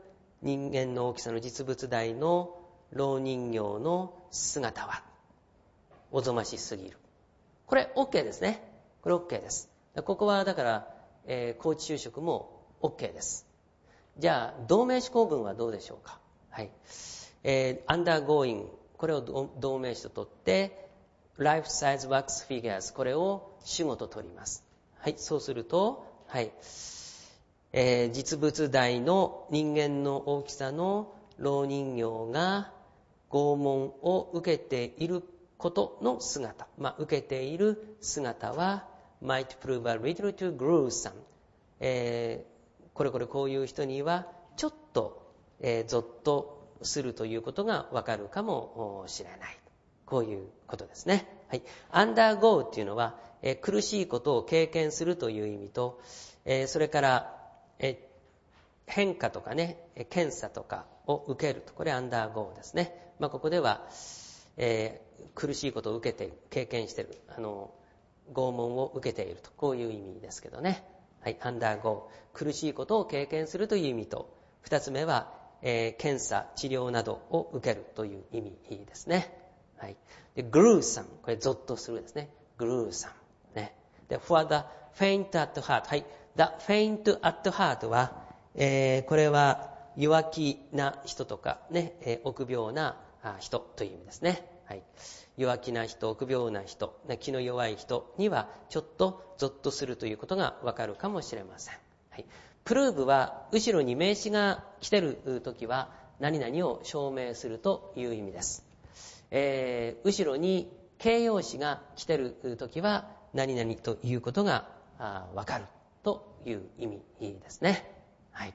人間の大きさの実物大の老人形の姿はおぞましすぎる。これ OK ですね。これ OK です。ここはだから、えー、高知就職も OK です。じゃあ動名詞構文はどうでしょうか。はい、えー、undergoing これを動名詞と取って life size wax figures これを主語と取ります。はい、そうすると、はい、えー、実物大の人間の大きさの老人形が拷問を受けていることの姿、まあ、受けている姿は might prove a little too gruesome、えー、これこれこういう人にはちょっと、えー、ゾッとするということがわかるかもしれない。こういうことですね。はい、undergo っていうのは、えー、苦しいことを経験するという意味と、えー、それから、えー、変化とかね、検査とかを受けると、これ undergo ですね。まあ、ここでは、えー、苦しいことを受けて経験している、あの拷問を受けていると、こういう意味ですけどね。はい、undergo 苦しいことを経験するという意味と、二つ目は、えー、検査治療などを受けるという意味ですね。はい、で gruesome これゾッとするですね。gruesome ね。で for the faint at heart、はい、the faint at heart は、えー、これは弱気な人とかね、えー、臆病な人という意味ですね。はい、弱気な人、臆病な人、気の弱い人にはちょっとゾッとするということがわかるかもしれません。はい、プルーブは後ろに名詞が来てるときは何々を証明するという意味です。えー、後ろに形容詞が来てるときは何々ということがわかるという意味ですね。はい。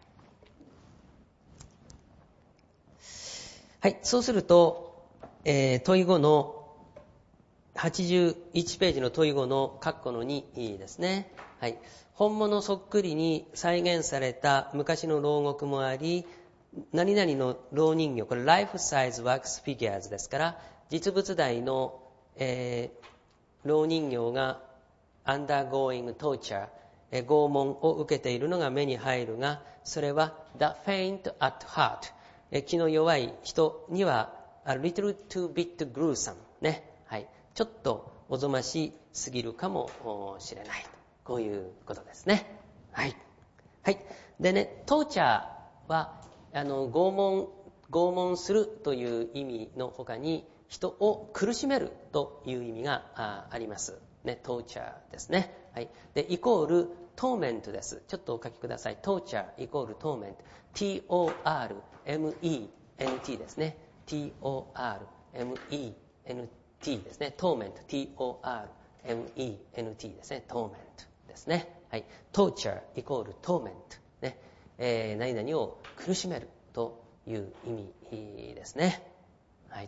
はい、そうすると、えー、問いごのはちじゅういちページの問いごの括弧のにですね。はい、本物そっくりに再現された昔の牢獄もあり、何々の老人形、これ life size wax figures ですから、実物大の、えー、老人形が undergoing torture、えー、拷問を受けているのが目に入るが、それは the faint at heart、えー、気の弱い人には a little too bit gruesome、ね、はい、ちょっとおぞましすぎるかもしれない。こういうことですね。はい。はい。でね、トーチャーは、あの、拷問、拷問するという意味の他に、人を苦しめるという意味が あ, あります。ね、トーチャーですね。はい。で、イコール、トーメントです。ちょっとお書きください。トーチャーイコールトーメント。ティーオーアールエムイーエヌティー ですね。ティーオーアールエムイーエヌティー ですね。トーメント。ティーオーアールエムイーエヌティー ですね。トーメントですね。はい。トーチャーイコールトーメント。ね。えー、何々を苦しめるという意味ですね。はい。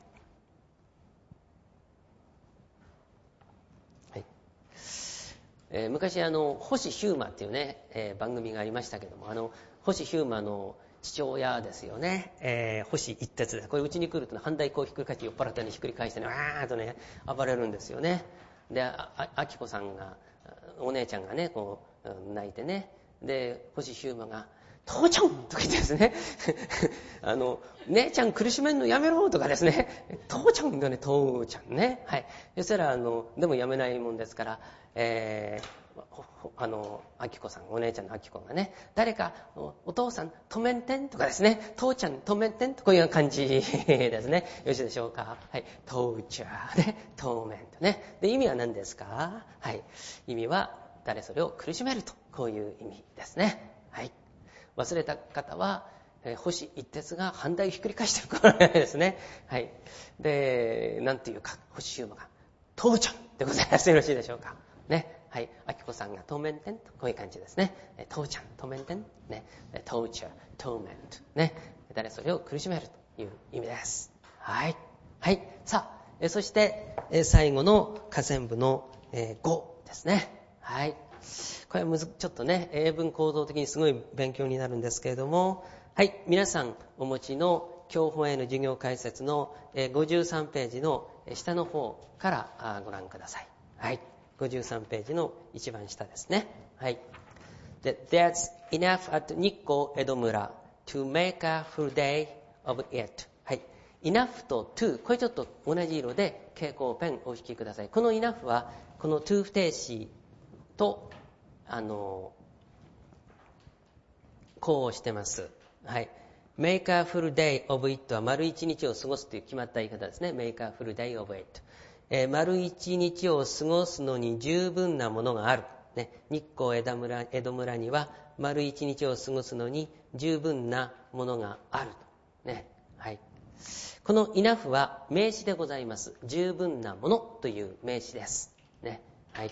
はい。えー、昔あの星ヒューマっていうね、えー、番組がありましたけども、あの星ヒューマの父親ですよね、えー、星一徹で、これうちに来ると反対こうひっくり返して酔っ払ったようにひっくり返してね、わーっとね暴れるんですよね。で、ああきこさんが、お姉ちゃんがねこう泣いてね、で星ヒューマが父ちゃんとか言ってですねあの姉ちゃん苦しめんのやめろとかですね、父ちゃんがね父ちゃんね、はい、そしたらあのでもやめないもんですから、えーあのあきこさん、お姉ちゃんのあきこがね、誰か お, お父さん止めんてんとかですね、父ちゃん止めんてんとこういう感じですね。よろしいでしょうか。はい、トーチャーね、トーメントね。で意味は何ですか。はい、意味は誰それを苦しめると、こういう意味ですね。はい、忘れた方は、えー、星一徹が反対をひっくり返してるからですね。はい、でなんていうか、星シューマが父ちゃんでございます。よろしいでしょうかね。はい、あきこさんがトーメンテンとこういう感じですね。父ちゃんトーメンテンね、トーチャートーメントね、誰それを苦しめるという意味です。はい、はい、さあ、そして最後の下線部のごですね。はい、これはむずちょっとね英文構造的にすごい勉強になるんですけれども、はい、皆さんお持ちの教本への授業解説のごじゅうさんページの下の方からご覧ください。はい、ごじゅうさんページの一番下ですね。はい。で、There's enough at 日光江戸村 to make a full day of it。はい。enough と to、これちょっと同じ色で蛍光ペンお引きください。この enough は、この to 不定詞と、あの、こうしてます。はい。make a full day of it は丸一日を過ごすという決まった言い方ですね。make a full day of it。えー、丸一日を過ごすのに十分なものがある。ね、日光江戸村、江戸村には丸一日を過ごすのに十分なものがある。ね。はい。この enough は名詞でございます。十分なものという名詞です。ね。はい。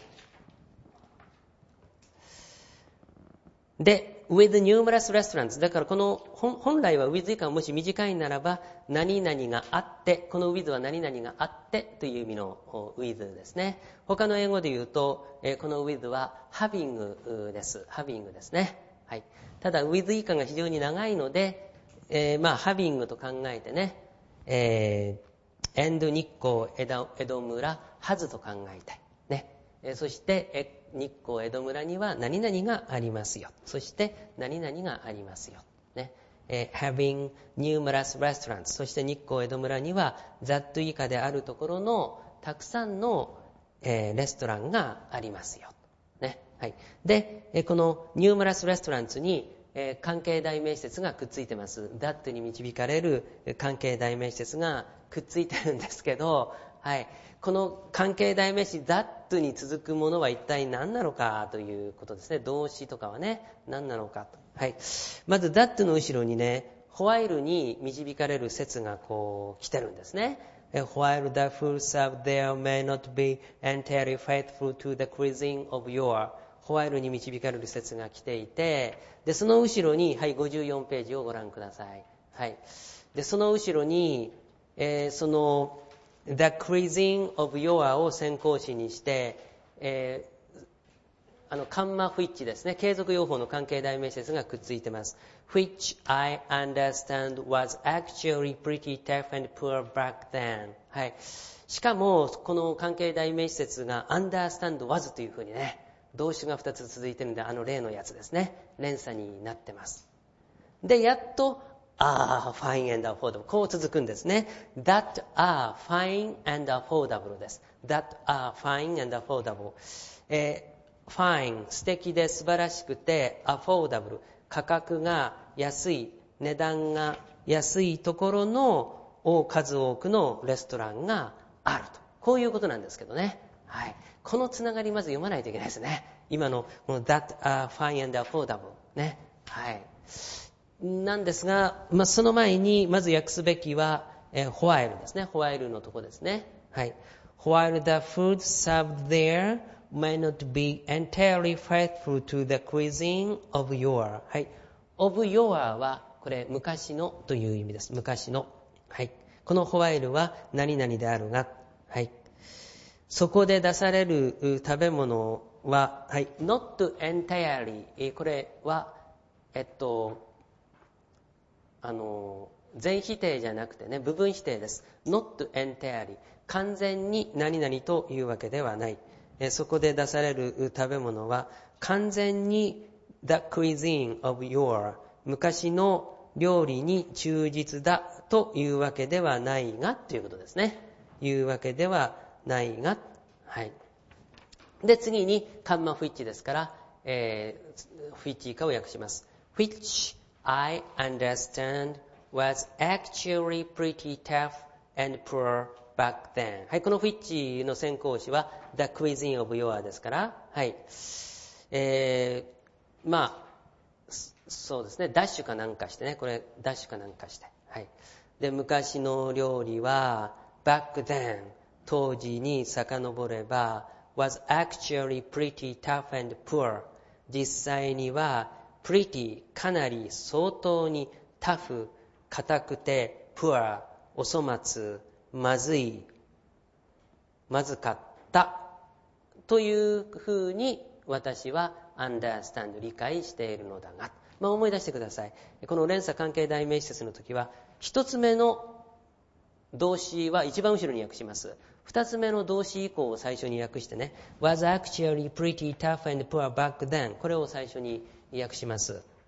で、with numerous restaurants。だからこの本来は with 以下がもし短いならば、何々があって、この with は何々があってという意味の with ですね。他の英語で言うと、この with は having です。having ですね。はい。ただ with 以下が非常に長いので、えー、まあ having と考えてね、えー、and 日光江戸、江戸村 has と考えたい。ね。えー、そして、え日光江戸村には何々がありますよ。そして何々がありますよ。ね。えー、having numerous restaurants。そして日光江戸村には that 以下であるところのたくさんの、えー、レストランがありますよ。ね。はい。で、えー、この numerous restaurants に、えー、関係代名詞節がくっついてます。that に導かれる関係代名詞節がくっついてるんですけど、はい。この関係代名詞 that に続くものは一体何なのかということですね。動詞とかはね、何なのかと。はい。まず that の後ろにね、while に導かれる説がこう来てるんですね。while the food served there may not be entirely faithful to the cuisine of your while に導かれる説が来ていて、で、その後ろに、はい、ごじゅうよんページをご覧ください。はい。で、その後ろに、えー、その、the cuisine of your を先行詞にして、えー、あの、カンマフィッチですね。継続用法の関係代名詞説がくっついてます。which I understand was actually pretty tough and poor back then。はい。しかも、この関係代名詞説が understand was というふうにね、動詞がふたつ続いてるんで、あの例のやつですね。連鎖になってます。で、やっと、are fine and affordable。こう続くんですね。that are fine and affordable です。that are fine and affordable。えー、fine、素敵で素晴らしくて、affordable、価格が安い、値段が安いところの数多くのレストランがあると。こういうことなんですけどね。はい。このつながりまず読まないといけないですね。今のこの that are fine and affordable ね。はい。なんですが、まあ、その前にまず訳すべきは、えー、while ですね。while のとこですね。はい。while the food served there may not be entirely faithful to the cuisine of your。はい。of your はこれ昔のという意味です。昔の。はい。この while は何々であるが。はい。そこで出される食べ物は、はい、not entirely、これは、えっと、あの、全否定じゃなくてね、部分否定です。not entirely、完全に何々というわけではない。えそこで出される食べ物は、完全に the cuisine of your、昔の料理に忠実だというわけではないが、ということですね。いうわけではないが、はい。で、次に、カンマフィッチですから、えー、フィッチ以下を訳します。which I understand was actually pretty tough and poor back then。はい、このフィッチの先行詞は、the cuisine of your ですから、はい。えー、まあ、そうですね、ダッシュかなんかしてね、これ、ダッシュかなんかして、はい。で、昔の料理は、back then、当時に遡れば was actually pretty tough and poor。 実際には pretty かなり相当に tough 硬くて poor お粗末まずいまずかったというふうに私は understand 理解しているのだが、まあ、思い出してください。この連鎖関係代名詞説の時は一つ目の動詞は一番後ろに訳します。二つ目の動詞以降を最初に訳してね、was actually pretty tough and poor back then。これを最初に訳します。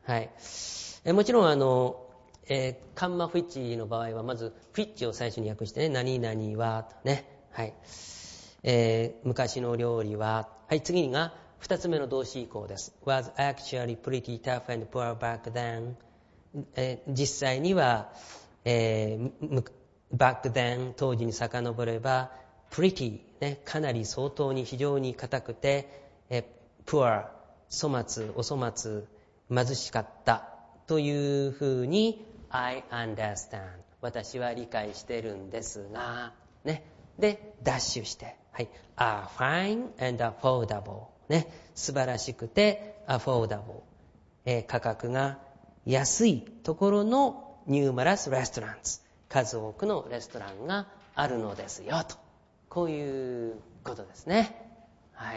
はい。えもちろん、あの、えー、カンマフィッチの場合は、まず、フィッチを最初に訳してね、何々は、とね。はい。えー、昔の料理は、はい、次が、二つ目の動詞移行です。was actually pretty tough and poor back then。えー、実際には、えー、back then、当時に遡れば、pretty、ね、かなり相当に非常に硬くて、えー、poor、粗末、お粗末、貧しかったというふうに I understand 私は理解してるんですが、ね、でダッシュして、はい、are fine and affordable、ね、素晴らしくて affordable、えー、価格が安いところの numerous restaurants 数多くのレストランがあるのですよと、こういうことですね。はい。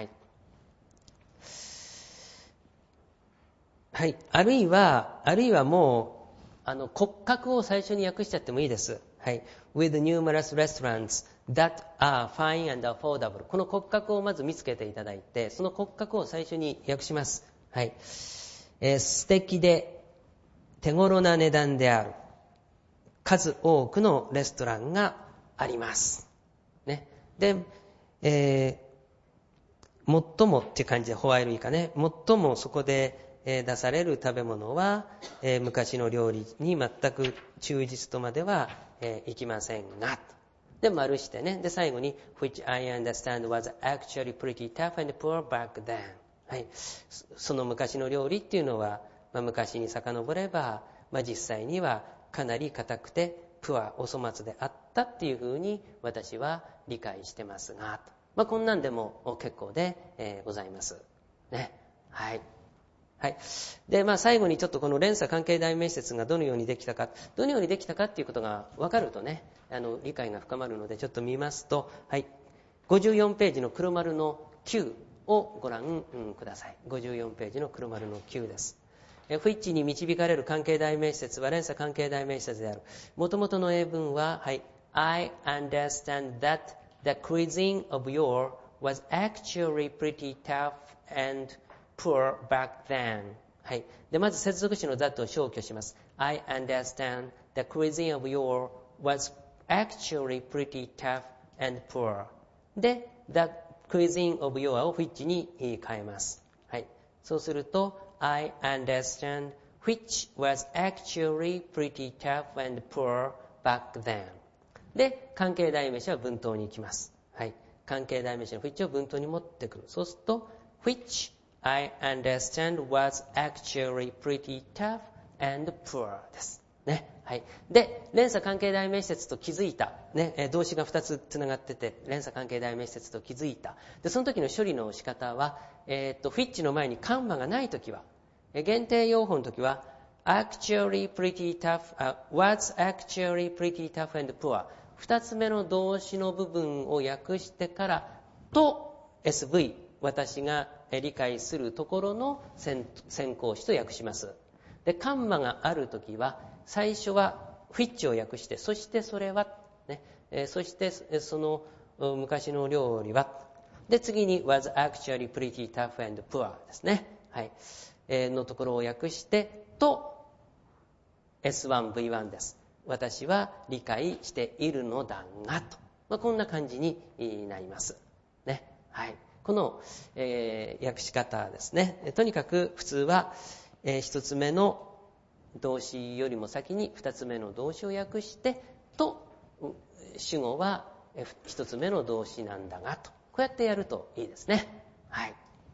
はい。あるいは、あるいはもう、あの、骨格を最初に訳しちゃってもいいです。はい。with numerous restaurants that are fine and affordable。この骨格をまず見つけていただいて、その骨格を最初に訳します。はい。えー、素敵で手頃な値段である。数多くのレストランがあります。ね。で、えー、最もっていう感じでホワイル以下ね。最もそこで、えー、出される食べ物は、えー、昔の料理に全く忠実とまでは、えー、いきませんが。で、丸してね。で、最後に、which I understand was actually pretty tough and poor back then。はい。その昔の料理っていうのは、まあ、昔に遡れば、まあ、実際にはかなり硬くて、プア、お粗末であったっていうふうに私は理解してますが、まあ、こんなんでも結構で、えー、ございます。ね。はい。はい。で、まあ最後にちょっとこの連鎖関係代名詞説がどのようにできたか、どのようにできたかっていうことが分かるとね、あの、理解が深まるのでちょっと見ますと、はい。ごじゅうよんページの黒丸のきゅうをご覧、うん、ください。ごじゅうよんページの黒丸のきゅうです。え、フィッチに導かれる関係代名詞説は連鎖関係代名詞説である。元々の英文は、はい。I understand that the cuisine of yore was actually pretty tough and poor back then。 はい。で、まず接続詞の that を消去します。I understand the cuisine of yore was actually pretty tough and poor。で、the cuisine of yore を which に変えます。はい。そうすると、I understand which was actually pretty tough and poor back then。で、関係代名詞は文頭に行きます。はい。関係代名詞の which を文頭に持ってくる。そうすると、which I understand was actually pretty tough and poor です。ね。はい。で、連鎖関係代名詞説と気づいた。ね。動詞がふたつつながってて、連鎖関係代名詞説と気づいた。で、その時の処理の仕方は、えー、っと、フィッチの前にカンマがない時は、限定用法の時は、actually pretty tough、uh, was actually pretty tough and poor。二つ目の動詞の部分を訳してから、と エスブイ、私が理解するところの先行詞と訳します。で、カンマがあるときは、最初はフィッチを訳して、そしてそれは、ね、えそしてその昔の料理は、で、次に was actually pretty tough and poor ですね。はい。えー、のところを訳して、と エスワンブイワン です。私は理解しているのだが、と。まあ、こんな感じになります。ね。はい。この、えー、訳し方ですね。とにかく普通は、えー、一つ目の動詞よりも先に二つ目の動詞を訳して、と、主語は一つ目の動詞なんだが、と。こうやってやるといいですね。はい。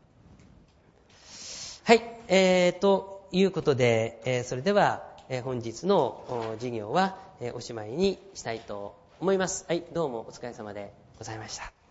はい。えー、ということで、えー、それでは、えー、本日の授業は、えー、おしまいにしたいと思います。はい。どうもお疲れ様でございました。